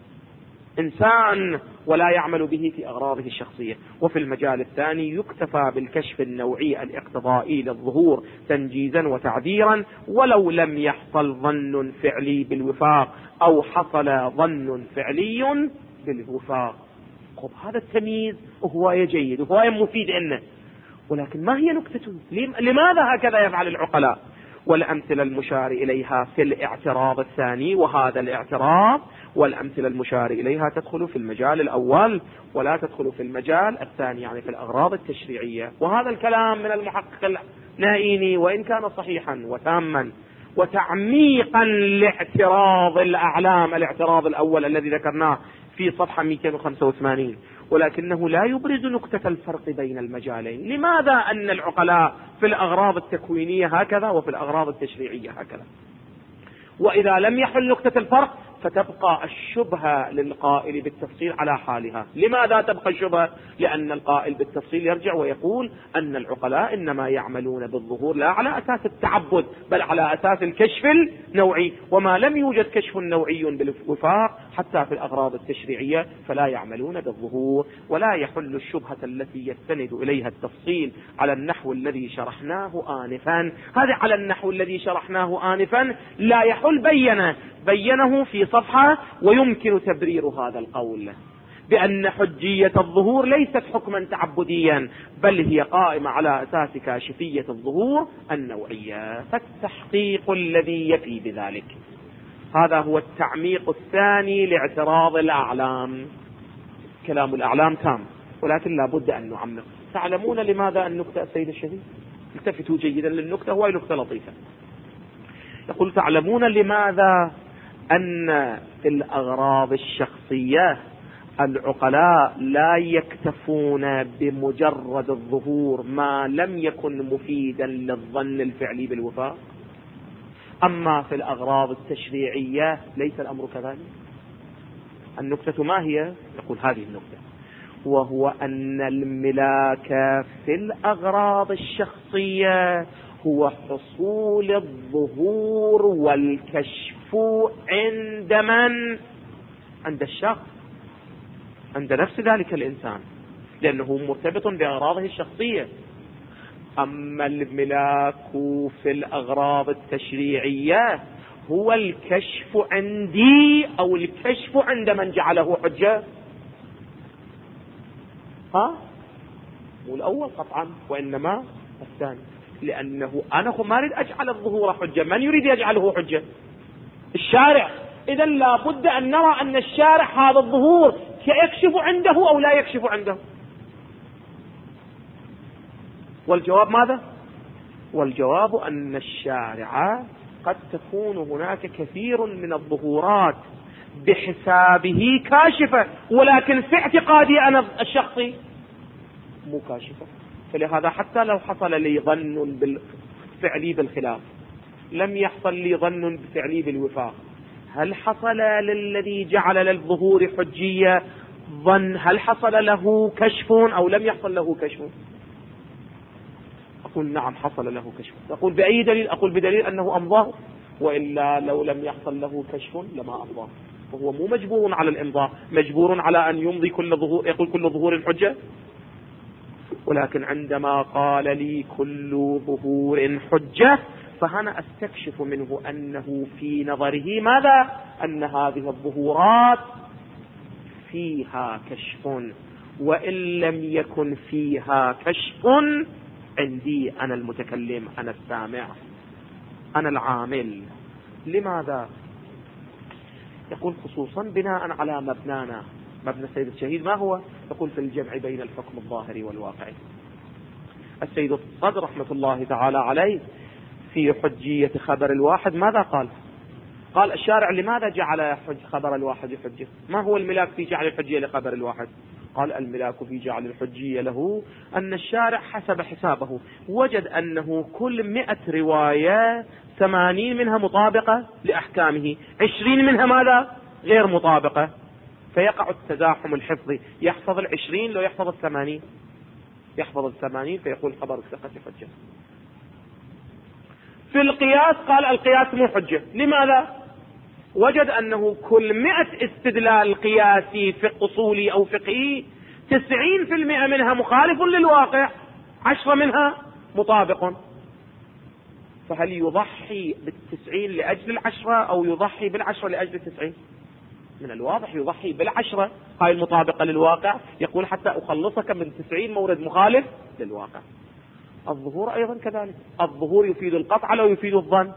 الإنسان ولا يعمل به في أغراضه الشخصية. وفي المجال الثاني يكتفى بالكشف النوعي الاقتضائي للظهور تنجيزا وتعذيرا ولو لم يحصل ظن فعلي بالوفاق أو حصل ظن فعلي بالوفاق. هذا التمييز هو جيد وهو مفيد لنا، ولكن ما هي نكتته؟ لماذا هكذا يفعل العقلاء؟ والأمثلة المشار إليها في الاعتراض الثاني وهذا الاعتراض، والأمثلة المشار إليها تدخل في المجال الأول ولا تدخل في المجال الثاني، يعني في الأغراض التشريعية. وهذا الكلام من المحقق النائيني وإن كان صحيحا وتاما وتعميقا لاعتراض الأعلام، الاعتراض الأول الذي ذكرناه في صفحة 285، ولكنه لا يبرز نكتة الفرق بين المجالين. لماذا أن العقلاء في الأغراض التكوينية هكذا وفي الأغراض التشريعية هكذا؟ وإذا لم يحل نكتة الفرق فتبقى الشبهة للقائل بالتفصيل على حالها. لماذا تبقى الشبهة؟ لأن القائل بالتفصيل يرجع ويقول أن العقلاء إنما يعملون بالظهور لا على أساس التعبد بل على أساس الكشف النوعي، وما لم يوجد كشف نوعي بالوفاق حتى في الأغراض التشريعية فلا يعملون بالظهور. ولا يحل الشبهة التي يستند إليها التفصيل على النحو الذي شرحناه آنفا. هذا على النحو الذي شرحناه آنفا لا يحل، بينه في صفحة، ويمكن تبرير هذا القول بأن حجية الظهور ليست حكما تعبديا بل هي قائمة على أساس كاشفية الظهور النوعية، فالتحقيق الذي يفي بذلك. هذا هو التعميق الثاني لاعتراض الأعلام. كلام الأعلام تام، ولكن لا بد أن نعمق. تعلمون لماذا النكتة السيد الشهيد؟ التفتوا جيدا للنكتة، وهي نكتة لطيفة. يقول: تعلمون لماذا أن في الأغراض الشخصية العقلاء لا يكتفون بمجرد الظهور ما لم يكن مفيدا للظن الفعلي بالوفاق. أما في الأغراض التشريعية ليس الأمر كذلك. النكتة ما هي؟ يقول هذه النكتة، وهو أن الملاك في الأغراض الشخصية هو حصول الظهور والكشف عند من؟ عند الشخص، عند نفس ذلك الإنسان، لأنه مرتبط بأغراضه الشخصية. أما الملاك في الأغراض التشريعية هو الكشف عندي أو الكشف عند من جعله حجة. والأول قطعا، وإنما الثاني، لأنه أنا ما أريد أجعل الظهور حجة. من يريد يجعله حجة؟ الشارع. إذا لابد أن نرى أن الشارع هذا الظهور يكشف عنده أو لا يكشف عنده. والجواب ماذا؟ والجواب أن الشارع قد تكون هناك كثير من الظهورات بحسابه كاشفة، ولكن في اعتقادي أنا الشخصي مو كاشفة. فلهذا حتى لو حصل لي ظن بالفعلي بالخلاف، لم يحصل لي ظن بفعلي بالوفاق، هل حصل للذي جعل للظهور حجية ظن؟ هل حصل له كشف أو لم يحصل له كشف؟ أقول نعم حصل له كشف. أقول بأي دليل؟ أقول بدليل أنه أمضاه، وإلا لو لم يحصل له كشف لما أمضاه. وهو مو مجبور على الإمضاء، مجبور على أن يمضي كل ظهور، يقول كل ظهور حجة. ولكن عندما قال لي كل ظهور حجة، فهنا أستكشف منه أنه في نظره ماذا؟ أن هذه الظهورات فيها كشف، وإن لم يكن فيها كشف عندي أنا المتكلم، أنا السامع، أنا العامل. لماذا؟ يقول خصوصا بناء على مبنانا، مبنى السيد الشهيد ما هو؟ يقول في الجمع بين الحكم الظاهري والواقعي. السيد الصدر رحمة الله تعالى عليه في حجية خبر الواحد ماذا قال؟ قال الشارع لماذا جعل خبر الواحد حجة؟ ما هو الملاك في جعل الحجية لخبر الواحد؟ قال الملاك في جعل الحجية له أن الشارع حسب حسابه وجد أنه كل 100 رواية 80 منها مطابقة لأحكامه، 20 منها ماذا؟ غير مطابقة، فيقع التزاحم الحفظي. يحفظ 20 لو يحفظ 80، يحفظ 80 فيقول خبر الثقة حجة. في القياس قال القياس مو حجة. لماذا؟ وجد أنه كل 100 استدلال قياسي في أصولي أو فقهي 90% منها مخالف للواقع، 10 منها مطابق. فهل يضحي بال90 لأجل 10 أو يضحي بال10 لأجل 90؟ من الواضح يضحي بال10 هاي المطابقة للواقع. يقول حتى أخلصك من 90 مورد مخالف للواقع. الظهور أيضا كذلك، الظهور يفيد القطع لو يفيد الظن؟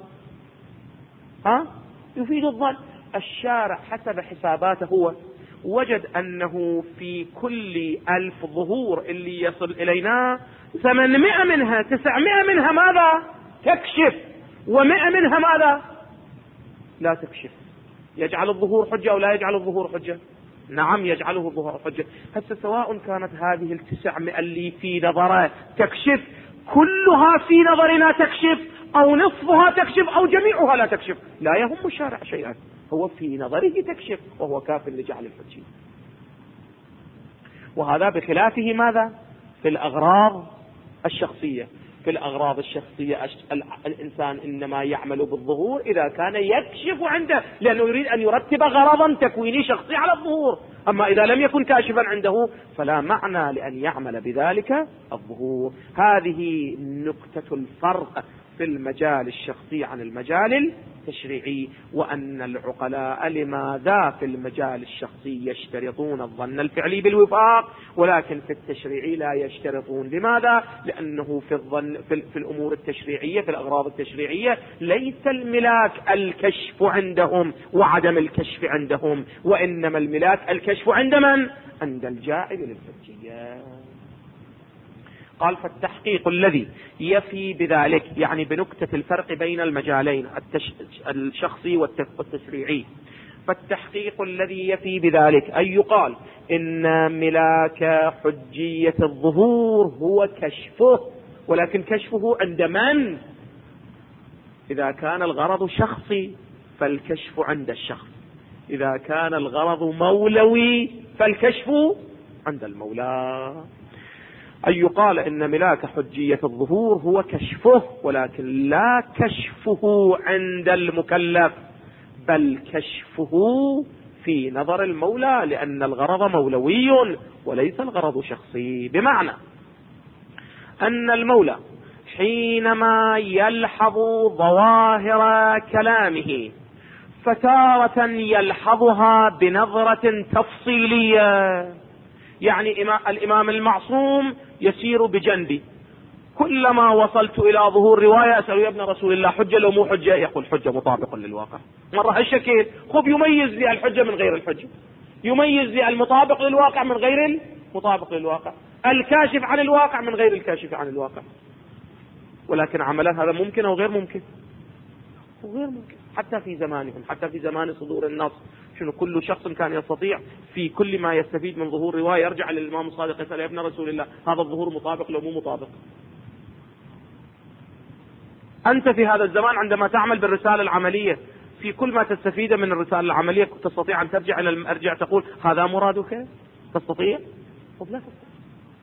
يفيد الظن. الشارع حسب حساباته هو وجد أنه في كل 1000 ظهور اللي يصل إلينا 800 منها 900 منها ماذا؟ تكشف، و100 منها ماذا؟ لا تكشف. يجعل الظهور حجة أو لا يجعل الظهور حجة؟ نعم يجعله الظهور حجة. هسه سواء كانت هذه 900 اللي في نظره تكشف كلها في نظرنا تكشف، أو نصفها تكشف، أو جميعها لا تكشف، لا يهم الشارع شيئا، هو في نظره تكشف وهو كاف لجعل الحجة. وهذا بخلافه ماذا؟ في الأغراض الشخصية. في الأغراض الشخصية الإنسان إنما يعمل بالظهور إذا كان يكشف عنده، لأنه يريد أن يرتب غرضا تكويني شخصي على الظهور. أما إذا لم يكن كاشفا عنده فلا معنى لأن يعمل بذلك الظهور. هذه نكتة الفرق في المجال الشخصي عن المجال التشريعي، وأن العقلاء لماذا في المجال الشخصي يشترطون الظن الفعلي بالوفاق ولكن في التشريعي لا يشترطون؟ لماذا؟ لأنه في الظن في الأمور التشريعية، في الأغراض التشريعية ليس الملاك الكشف عندهم وعدم الكشف عندهم، وإنما الملاك الكشف عند من؟ عند الجاعل للحجية. قال فالتحقيق الذي يفي بذلك، يعني بنكتة الفرق بين المجالين الشخصي والتشريعي، فالتحقيق الذي يفي بذلك أن يقال إن ملاك حجية الظهور هو كشفه، ولكن كشفه عند من؟ إذا كان الغرض شخصي فالكشف عند الشخص، إذا كان الغرض مولوي فالكشف عند المولى. أن يقال إن ملاك حجية الظهور هو كشفه، ولكن لا كشفه عند المكلف، بل كشفه في نظر المولى، لأن الغرض مولوي وليس الغرض شخصي. بمعنى أن المولى حينما يلحظ ظواهر كلامه فتارة يلحظها بنظرة تفصيلية، يعني الإمام المعصوم يسير بجنبي، كلما وصلت إلى ظهور رواية أسأل يا ابن رسول الله حجة لو مو حجة؟ يقول حجة مطابق للواقع. مرة هالشكل خب يميز لي الحجة من غير الحجة، يميز لي المطابق للواقع من غير المطابق للواقع، الكاشف عن الواقع من غير الكاشف عن الواقع. ولكن عمله هذا ممكن أو غير ممكن؟ وغير ممكن حتى في زمانهم، حتى في زمان صدور النص. شنو كل شخص كان يستطيع في كل ما يستفيد من ظهور رواية يرجع للإمام الصادق يسأل يا ابن رسول الله هذا الظهور مطابق لو مو مطابق؟ أنت في هذا الزمان عندما تعمل بالرسالة العملية في كل ما تستفيد من الرسالة العملية تستطيع أن ترجع إلى المرجع تقول هذا مرادك؟ تستطيع؟ لا تستطيع.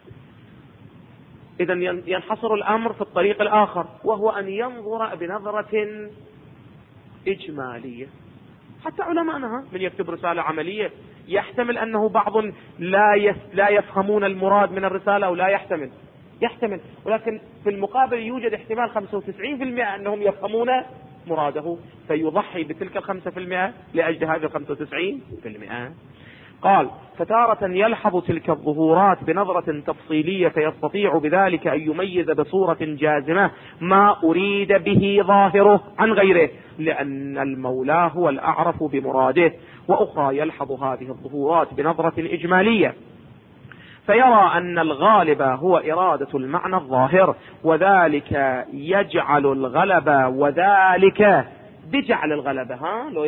إذا ينحصر الأمر في الطريق الآخر، وهو أن ينظر بنظرة إجمالية. حتى علماءنا من يكتب رسالة عملية يحتمل أنه بعض لا يفهمون المراد من الرسالة أو لا يحتمل، ولكن في المقابل يوجد احتمال 95% أنهم يفهمون مراده، فيضحي بتلك 5% لأجل هذه 95%. قال فتارة يلحظ تلك الظهورات بنظرة تفصيلية فيستطيع بذلك أن يميز بصورة جازمة ما أريد به ظاهره عن غيره، لأن المولى هو الأعرف بمراده. وأخرى يلحظ هذه الظهورات بنظرة إجمالية فيرى أن الغالب هو إرادة المعنى الظاهر، وذلك يجعل الغلبة، وذلك بجعل الغلبة، لو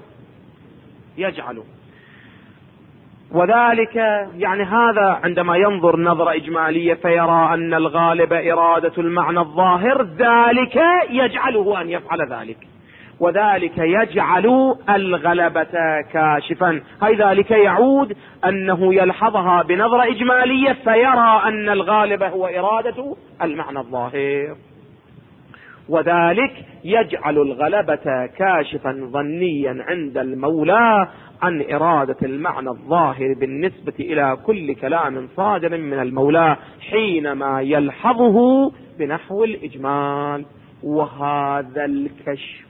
يجعل وذلك يعني هذا عندما ينظر نظرة إجمالية فيرى أن الغالب إرادة المعنى الظاهر، ذلك يجعله أن يفعل ذلك، وذلك يجعل الغلبة كاشفا. هاي ذلك يعود أنه يلحظها بنظرة إجمالية فيرى أن الغالب هو إرادة المعنى الظاهر، وذلك يجعل الغلبة كاشفا ظنيا عند المولى عن إرادة المعنى الظاهر بالنسبة إلى كل كلام صادر من المولى حينما يلحظه بنحو الإجمال. وهذا الكشف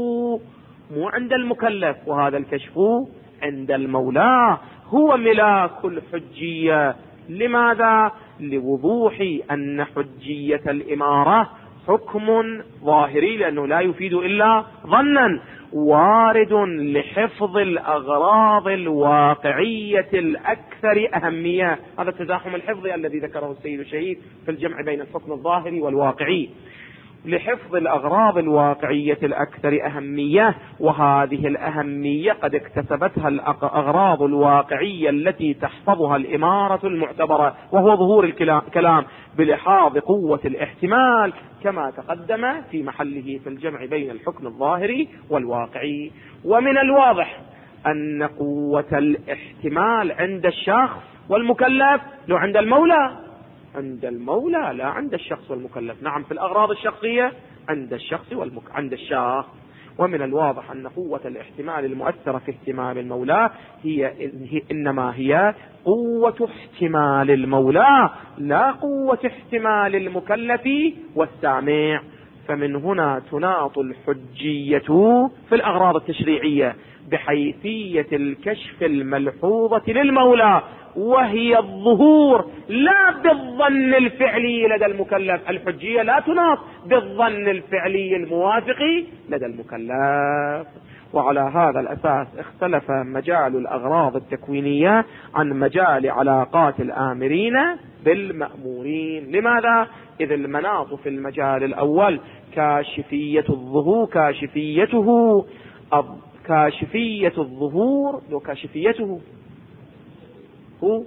مو عند المكلف، وهذا الكشف عند المولى هو ملاك الحجية. لماذا؟ لوضوح أن حجية الإمارة حكم ظاهري، لأنه لا يفيد إلا ظنا، وارد لحفظ الأغراض الواقعية الأكثر أهمية. هذا التزاحم الحفظي الذي ذكره السيد الشهيد في الجمع بين الحكم الظاهري والواقعي، لحفظ الأغراض الواقعية الأكثر أهمية، وهذه الأهمية قد اكتسبتها الأغراض الواقعية التي تحفظها الإمارة المعتبرة، وهو ظهور الكلام بلحاظ قوة الاحتمال كما تقدم في محله في الجمع بين الحكم الظاهري والواقعي. ومن الواضح أن قوة الاحتمال عند الشخص والمكلف لو عند المولى لا عند الشخص والمكلف. نعم في الأغراض الشخصية عند الشخص عند الشخص. ومن الواضح أن قوة الاحتمال المؤثرة في احتمال المولى إنما هي قوة احتمال المولى لا قوة احتمال المكلف والسامع. فمن هنا تناط الحجية في الأغراض التشريعية بحيثية الكشف الملحوظة للمولى، وهي الظهور لا بالظن الفعلي لدى المكلف. الحجية لا تناط بالظن الفعلي الموافق لدى المكلف. وعلى هذا الأساس اختلف مجال الأغراض التكوينية عن مجال علاقات الآمرين بالمأمورين. لماذا؟ إذ المناط في كاشفيته كاشفية الظهور لو كاشفيته هو،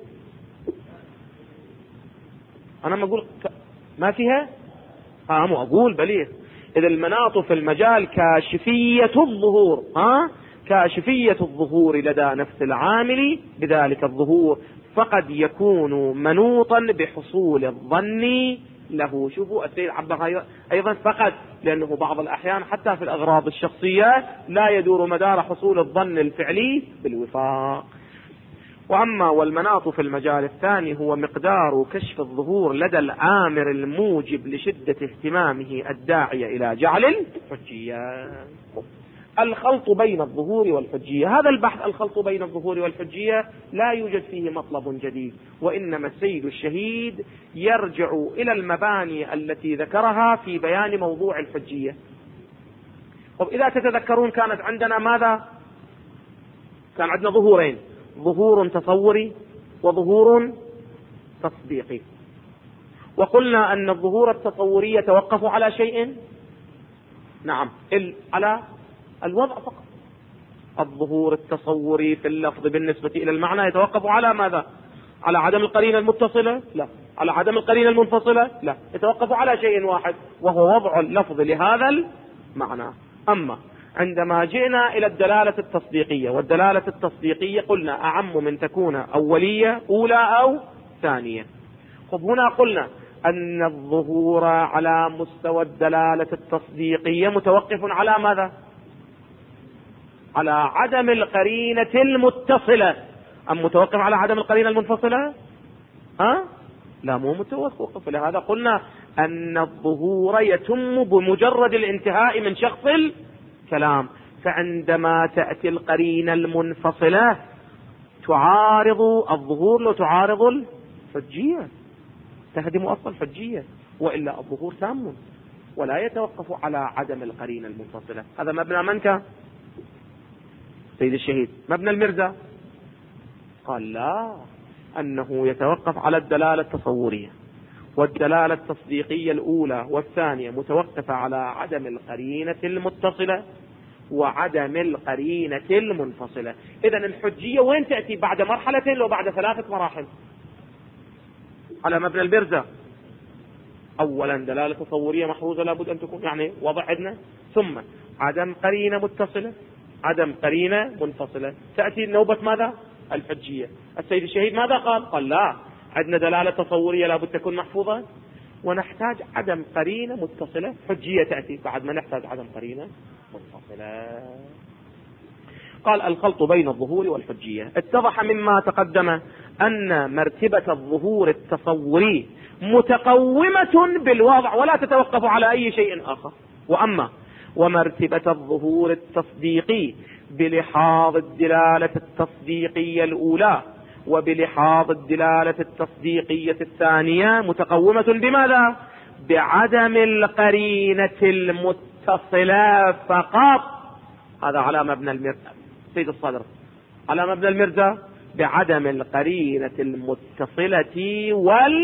أنا ما أقول ما فيها، مو أقول بليه. إذا المناط في المجال كاشفية الظهور، كاشفية الظهور لدى نفس العامل بذلك الظهور، فقد يكون منوطا بحصول الظن له. شوفوا السيد عبر أيضا فقد، لأنه بعض الأحيان حتى في الأغراض الشخصية لا يدور مدار حصول الظن الفعلي بالوفاق. وأما والمناط في المجال الثاني هو مقدار كشف الظهور لدى الآمر الموجب لشدة اهتمامه الداعية إلى جعل الحجية. الخلط بين الظهور والحجية، هذا البحث الخلط بين الظهور والحجية لا يوجد فيه مطلب جديد، وإنما السيد الشهيد يرجع إلى المباني التي ذكرها في بيان موضوع الحجية. طب إذا تتذكرون كانت عندنا ماذا؟ كان عندنا ظهورين، ظهور تصوري وظهور تصديقي، وقلنا أن الظهور التصوري يتوقف على شيء، نعم، على الوضع فقط. الظهور التصوري في اللفظ بالنسبة إلى المعنى يتوقف على ماذا؟ على عدم القرينة المتصلة؟ لا. على عدم القرينة المنفصلة؟ لا. يتوقف على شيء واحد وهو وضع اللفظ لهذا المعنى. أما عندما جئنا إلى الدلالة التصديقية، والدلالة التصديقية قلنا أعم من تكون أولية أولى أو ثانية. خب هنا قلنا أن الظهور على مستوى الدلالة التصديقية متوقف على ماذا؟ على عدم القرينة المتصلة، أم متوقف على عدم القرينة المنفصلة؟ لا، مو متوقف. لهذا قلنا أن الظهور يتم بمجرد الانتهاء من شخص الكلام. فعندما تأتي القرينة المنفصلة تعارض الظهور، لو تعارض الحجية تهدم أصل الحجية، وإلا الظهور تام ولا يتوقف على عدم القرينة المنفصلة. هذا مبنى من كان؟ سيد الشهيد. مبنى المرزا قال لا، أنه يتوقف على الدلالة التصورية، والدلالة التصديقية الأولى والثانية متوقفة على عدم القرينة المتصلة وعدم القرينة المنفصلة. إذن الحجية وين تأتي؟ بعد مرحلتين لو بعد 3 مراحل. على مبنى المرزا أولا دلالة تصورية محفوظة لابد أن تكون، يعني وضع عندنا، ثم عدم قرينة متصلة، عدم قرينة منفصلة، تأتي نوبة ماذا؟ الحجية. السيد الشهيد ماذا قال؟ قال لا، عندنا دلالة تصورية لابد تكون محفوظة، ونحتاج عدم قرينة متصلة، حجية تأتي بعد ما نحتاج عدم قرينة منفصلة. قال الخلط بين الظهور والحجية. اتضح مما تقدم أن مرتبة الظهور التصوري متقومة بالوضع ولا تتوقف على أي شيء آخر. وأما ومرتبة الظهور التصديقي بلحاظ الدلالة التصديقية الأولى وبلحاظ الدلالة التصديقية الثانية متقومة بماذا؟ بعدم القرينة المتصلة فقط. هذا على مبنى المرزا. سيد الصدر على مبنى المرزا بعدم القرينة المتصلة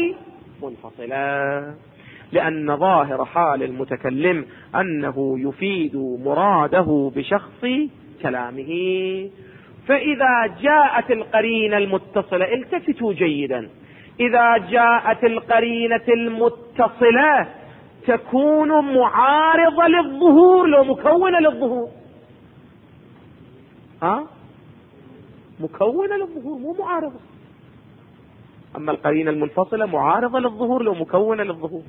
والمنفصلة، لأن ظاهر حال المتكلم أنه يفيد مراده بشخص كلامه. فإذا جاءت القرينة المتصلة، التفتوا جيدا، إذا جاءت القرينة المتصلة تكون معارضة للظهور لو مكونة للظهور. مكونة للظهور مو معارضة. أما القرينة المنفصلة معارضة للظهور لو مكونة للظهور.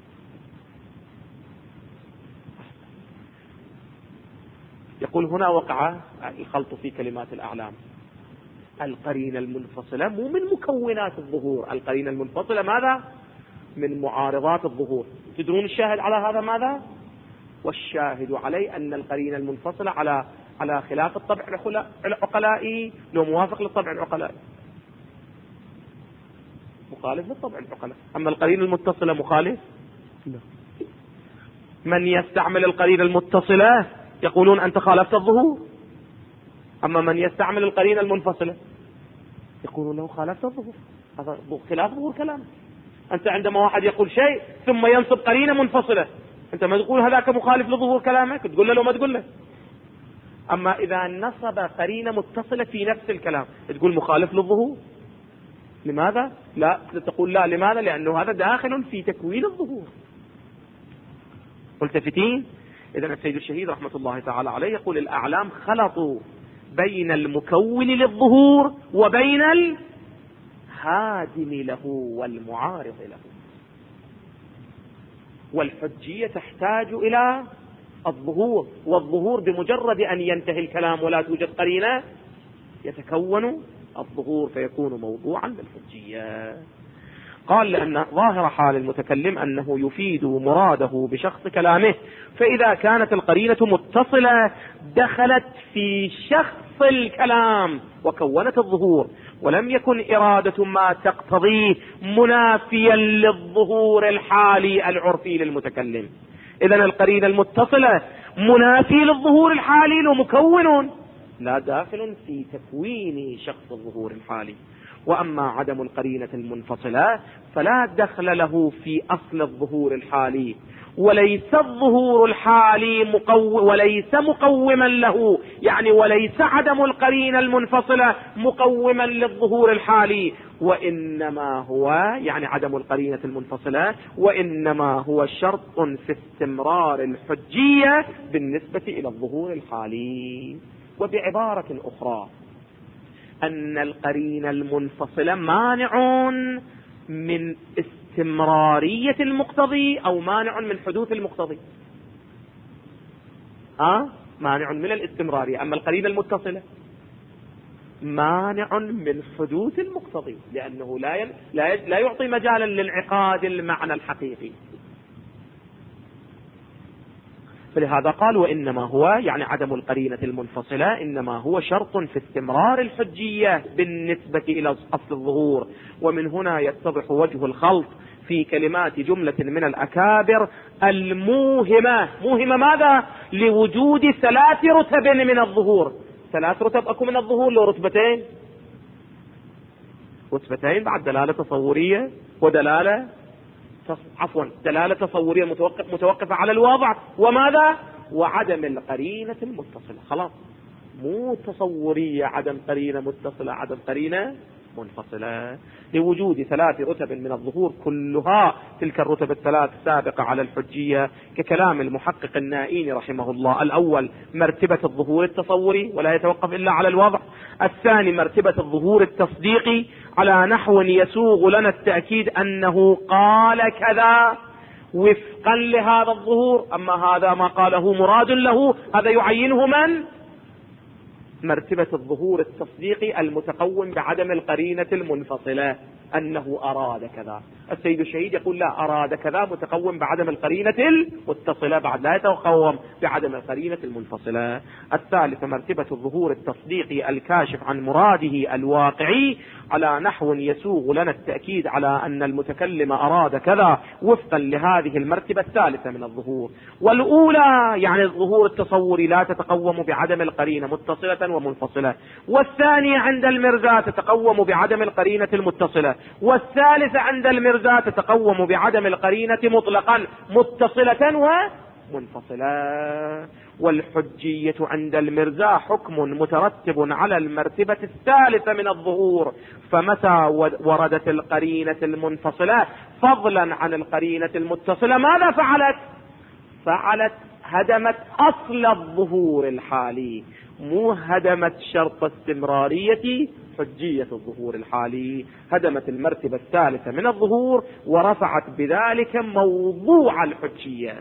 يقول هنا وقع الخلط في كلمات الأعلام. القرينة المنفصلة مو من مكونات الظهور، القرينة المنفصلة ماذا؟ من معارضات الظهور. تدرون الشاهد على هذا ماذا؟ والشاهد عليه أن القرينة المنفصلة على خلاف الطبع العقلائي لو موافق للطبع العقلائي، مخالف للطبع العقلائي. أما القرينة المتصلة مخالف؟ لا. من يستعمل القرينة المتصلة يقولون أنت خالفت الظهور، أما من يستعمل القرينة المنفصلة يقولون له خالفت الظهور. هذا خلاف ظهور كلام. أنت عندما واحد يقول شيء ثم ينصب قرينة منفصلة، أنت ما تقول هذاك مخالف لظهور كلامك، تقول له لو ما تقول له. أما إذا نصب قرينة متصلة في نفس الكلام تقول مخالف للظهور. لماذا؟ لا تقول لا. لماذا؟ لأنه هذا داخل في تكوين الظهور. ملتفتين؟ إذن السيد الشهيد رحمة الله تعالى عليه يقول الأعلام خلطوا بين المكون للظهور وبين الهادم له والمعارض له. والحجية تحتاج إلى الظهور، والظهور بمجرد أن ينتهي الكلام ولا توجد قرينة يتكون الظهور فيكون موضوعا للحجية. قال لأن ظاهر حال المتكلم أنه يفيد مراده بشخص كلامه، فإذا كانت القرينة متصلة دخلت في شخص الكلام وكونت الظهور، ولم يكن إرادة ما تقتضيه منافيا للظهور الحالي العرفي للمتكلم. إذن القرينة المتصلة منافي للظهور الحالي ومكون لا داخل في تكوين شخص الظهور الحالي. وأما عدم القرينة المنفصلة فلا دخل له في أصل الظهور الحالي، وليس الظهور الحالي وليس مقوما له، يعني وليس عدم القرينة المنفصلة مقوما للظهور الحالي، وإنما هو يعني عدم القرينة المنفصلة وإنما هو شرط في استمرار الحجية بالنسبة إلى الظهور الحالي. وبعبارة أخرى أن القرينة المنفصلة مانع من استمرارية المقتضي أو مانع من حدوث المقتضي. مانع من الاستمرارية. أما القرينة المتصلة مانع من حدوث المقتضي، لأنه لا يعطي مجالا للانعقاد المعنى الحقيقي. فلهذا قال وإنما هو يعني عدم القرينة المنفصلة إنما هو شرط في استمرار الحجية بالنسبة إلى أصل الظهور. ومن هنا يتضح وجه الخلط في كلمات جملة من الأكابر الموهمة. موهمة ماذا؟ لوجود 3 رتب من الظهور. 3 رتب أكو من الظهور، له رتبتين بعد دلالة تصورية ودلالة دلالة تصورية متوقفة على الوضع، وماذا؟ وعدم القرينة المتصلة. خلاص، مو تصورية عدم قرينة متصلة، عدم قرينة منفصلة، لوجود 3 رتب من الظهور كلها تلك الرتب ال3 سابقة على الحجية، ككلام المحقق النائين رحمه الله. الأول مرتبة الظهور التصوري ولا يتوقف إلا على الوضع. الثاني مرتبة الظهور التصديقي على نحو يسوغ لنا التأكيد أنه قال كذا وفقا لهذا الظهور، أما هذا ما قاله مراد له، هذا يعينه من؟ مرتبة الظهور التصديقي المتقوم بعدم القرينة المنفصلة، أنه أراد كذا. السيد الشهيد يقول لا، أراد كذا متقوم بعدم القرينة المتصلة، بعد لا يتقوم بعدم القرينة المنفصلة. الثالث مرتبة الظهور التصديقي الكاشف عن مراده الواقعي على نحو يسوغ لنا التأكيد على أن المتكلم أراد كذا وفقا لهذه المرتبة الثالثة من الظهور. والأولى يعني الظهور التصوري لا تتقوم بعدم القرينة متصلة ومنفصلة، والثانية عند المرزا تتقوم بعدم القرينة المتصلة، والثالثة عند المرزا تتقوم بعدم القرينة مطلقا متصلة ومنفصلة. والحجية عند المرزا حكم مترتب على المرتبة الثالثة من الظهور، فمتى وردت القرينة المنفصلة فضلا عن القرينة المتصلة ماذا فعلت؟ هدمت أصل الظهور الحالي، مو هدمت شرط استمرارية حجية الظهور الحالي، هدمت المرتبة الثالثة من الظهور ورفعت بذلك موضوع الحجية.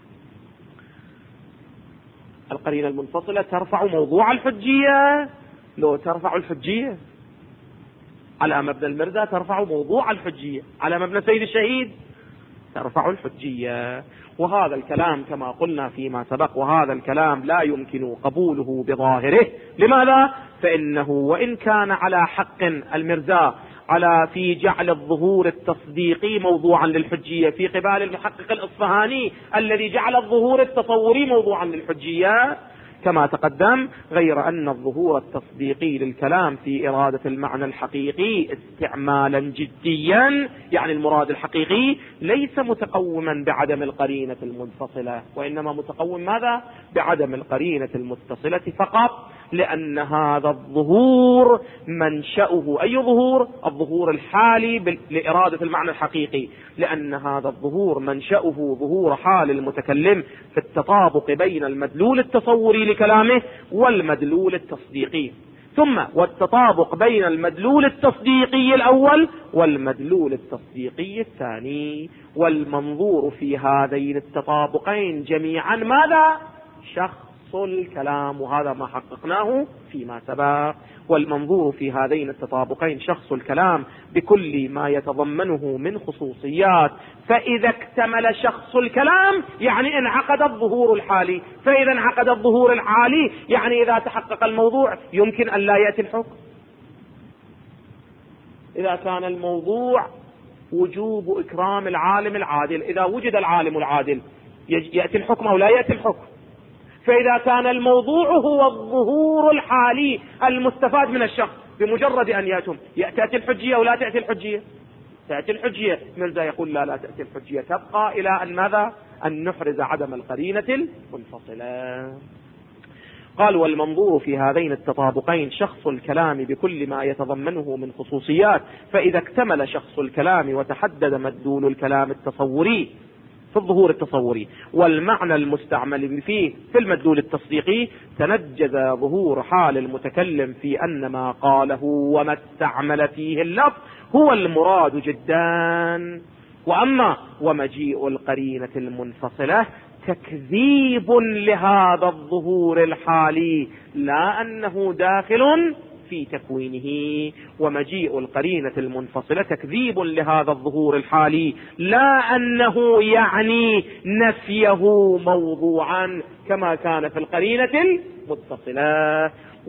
القرينة المنفصلة ترفع موضوع الحجية، لو ترفع الحجية على مبنى المرزا ترفع موضوع الحجية، على مبنى سيد الشهيد ترفع الحجية. وهذا الكلام كما قلنا فيما سبق، وهذا الكلام لا يمكن قبوله بظاهره. لماذا؟ فإنه وإن كان على حق المرزا في جعل الظهور التصديقي موضوعا للحجية في قبال المحقق الإصفهاني الذي جعل الظهور التصوري موضوعا للحجية، كما تقدم، غير أن الظهور التصديقي للكلام في إرادة المعنى الحقيقي استعمالا جديا، يعني المراد الحقيقي، ليس متقوما بعدم القرينة المنفصلة، وإنما متقوم ماذا؟ بعدم القرينة المتصلة فقط، لأن هذا الظهور منشأه أي ظهور؟ الظهور الحالي لإرادة المعنى الحقيقي، لأن هذا الظهور منشأه ظهور حال المتكلم في التطابق بين المدلول التصوري لكلامه والمدلول التصديقي، ثم والتطابق بين المدلول التصديقي الأول والمدلول التصديقي الثاني، والمنظور في هذين التطابقين جميعا ماذا؟ شخص الكلام، وهذا ما حققناه فيما سبق. والمنظور في هذين التطابقين شخص الكلام بكل ما يتضمنه من خصوصيات، فإذا اكتمل شخص الكلام يعني انعقد الظهور الحالي، فإذا انعقد الظهور الحالي يعني إذا تحقق الموضوع يمكن أن لا يأتي الحكم. إذا كان الموضوع وجوب إكرام العالم العادل، إذا وجد العالم العادل يأتي الحكم أو لا يأتي الحكم. فإذا كان الموضوع هو الظهور الحالي المستفاد من الشخص، بمجرد أن يأتي الحجية أو لا تأتي الحجية؟ تأتي الحجية. ماذا يقول؟ لا تأتي الحجية، تبقى إلى أن ماذا؟ أن نحرز عدم القرينة المنفصلة. قال: والمنظور في هذين التطابقين شخص الكلام بكل ما يتضمنه من خصوصيات، فإذا اكتمل شخص الكلام وتحدد مدلول الكلام التصوري في الظهور التصوري والمعنى المستعمل فيه في المدلول التصديقي، تنجز ظهور حال المتكلم في أن ما قاله وما استعمل فيه اللفظ هو المراد جدا. وأما ومجيء القرينة المنفصلة تكذيب لهذا الظهور الحالي، لا أنه داخل في تكوينه. ومجيء القرينة المنفصلة تكذيب لهذا الظهور الحالي، لا أنه يعني نفيه موضوعا كما كان في القرينة المتصلة.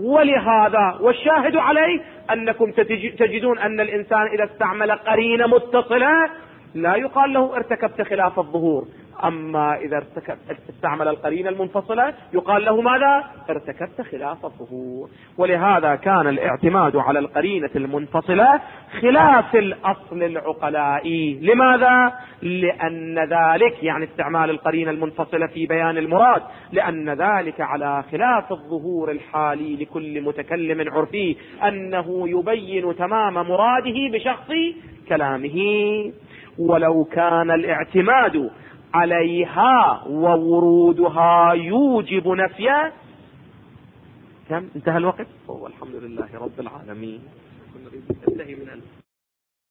ولهذا والشاهد عليه أنكم تجدون أن الإنسان إذا استعمل قرينة متصلة لا يقال له ارتكبت خلاف الظهور، أما إذا استعمل القرينة المنفصلة يقال له ماذا؟ ارتكبت خلاف الظهور. ولهذا كان الاعتماد على القرينة المنفصلة خلاف الأصل العقلائي. لماذا؟ لأن ذلك يعني استعمال القرينة المنفصلة في بيان المراد، لأن ذلك على خلاف الظهور الحالي لكل متكلم عرفي أنه يبين تمام مراده بشخص كلامه. ولو كان الاعتماد عليها وورودها يوجب نفيها. كم انتهى الوقت؟ والحمد لله رب العالمين.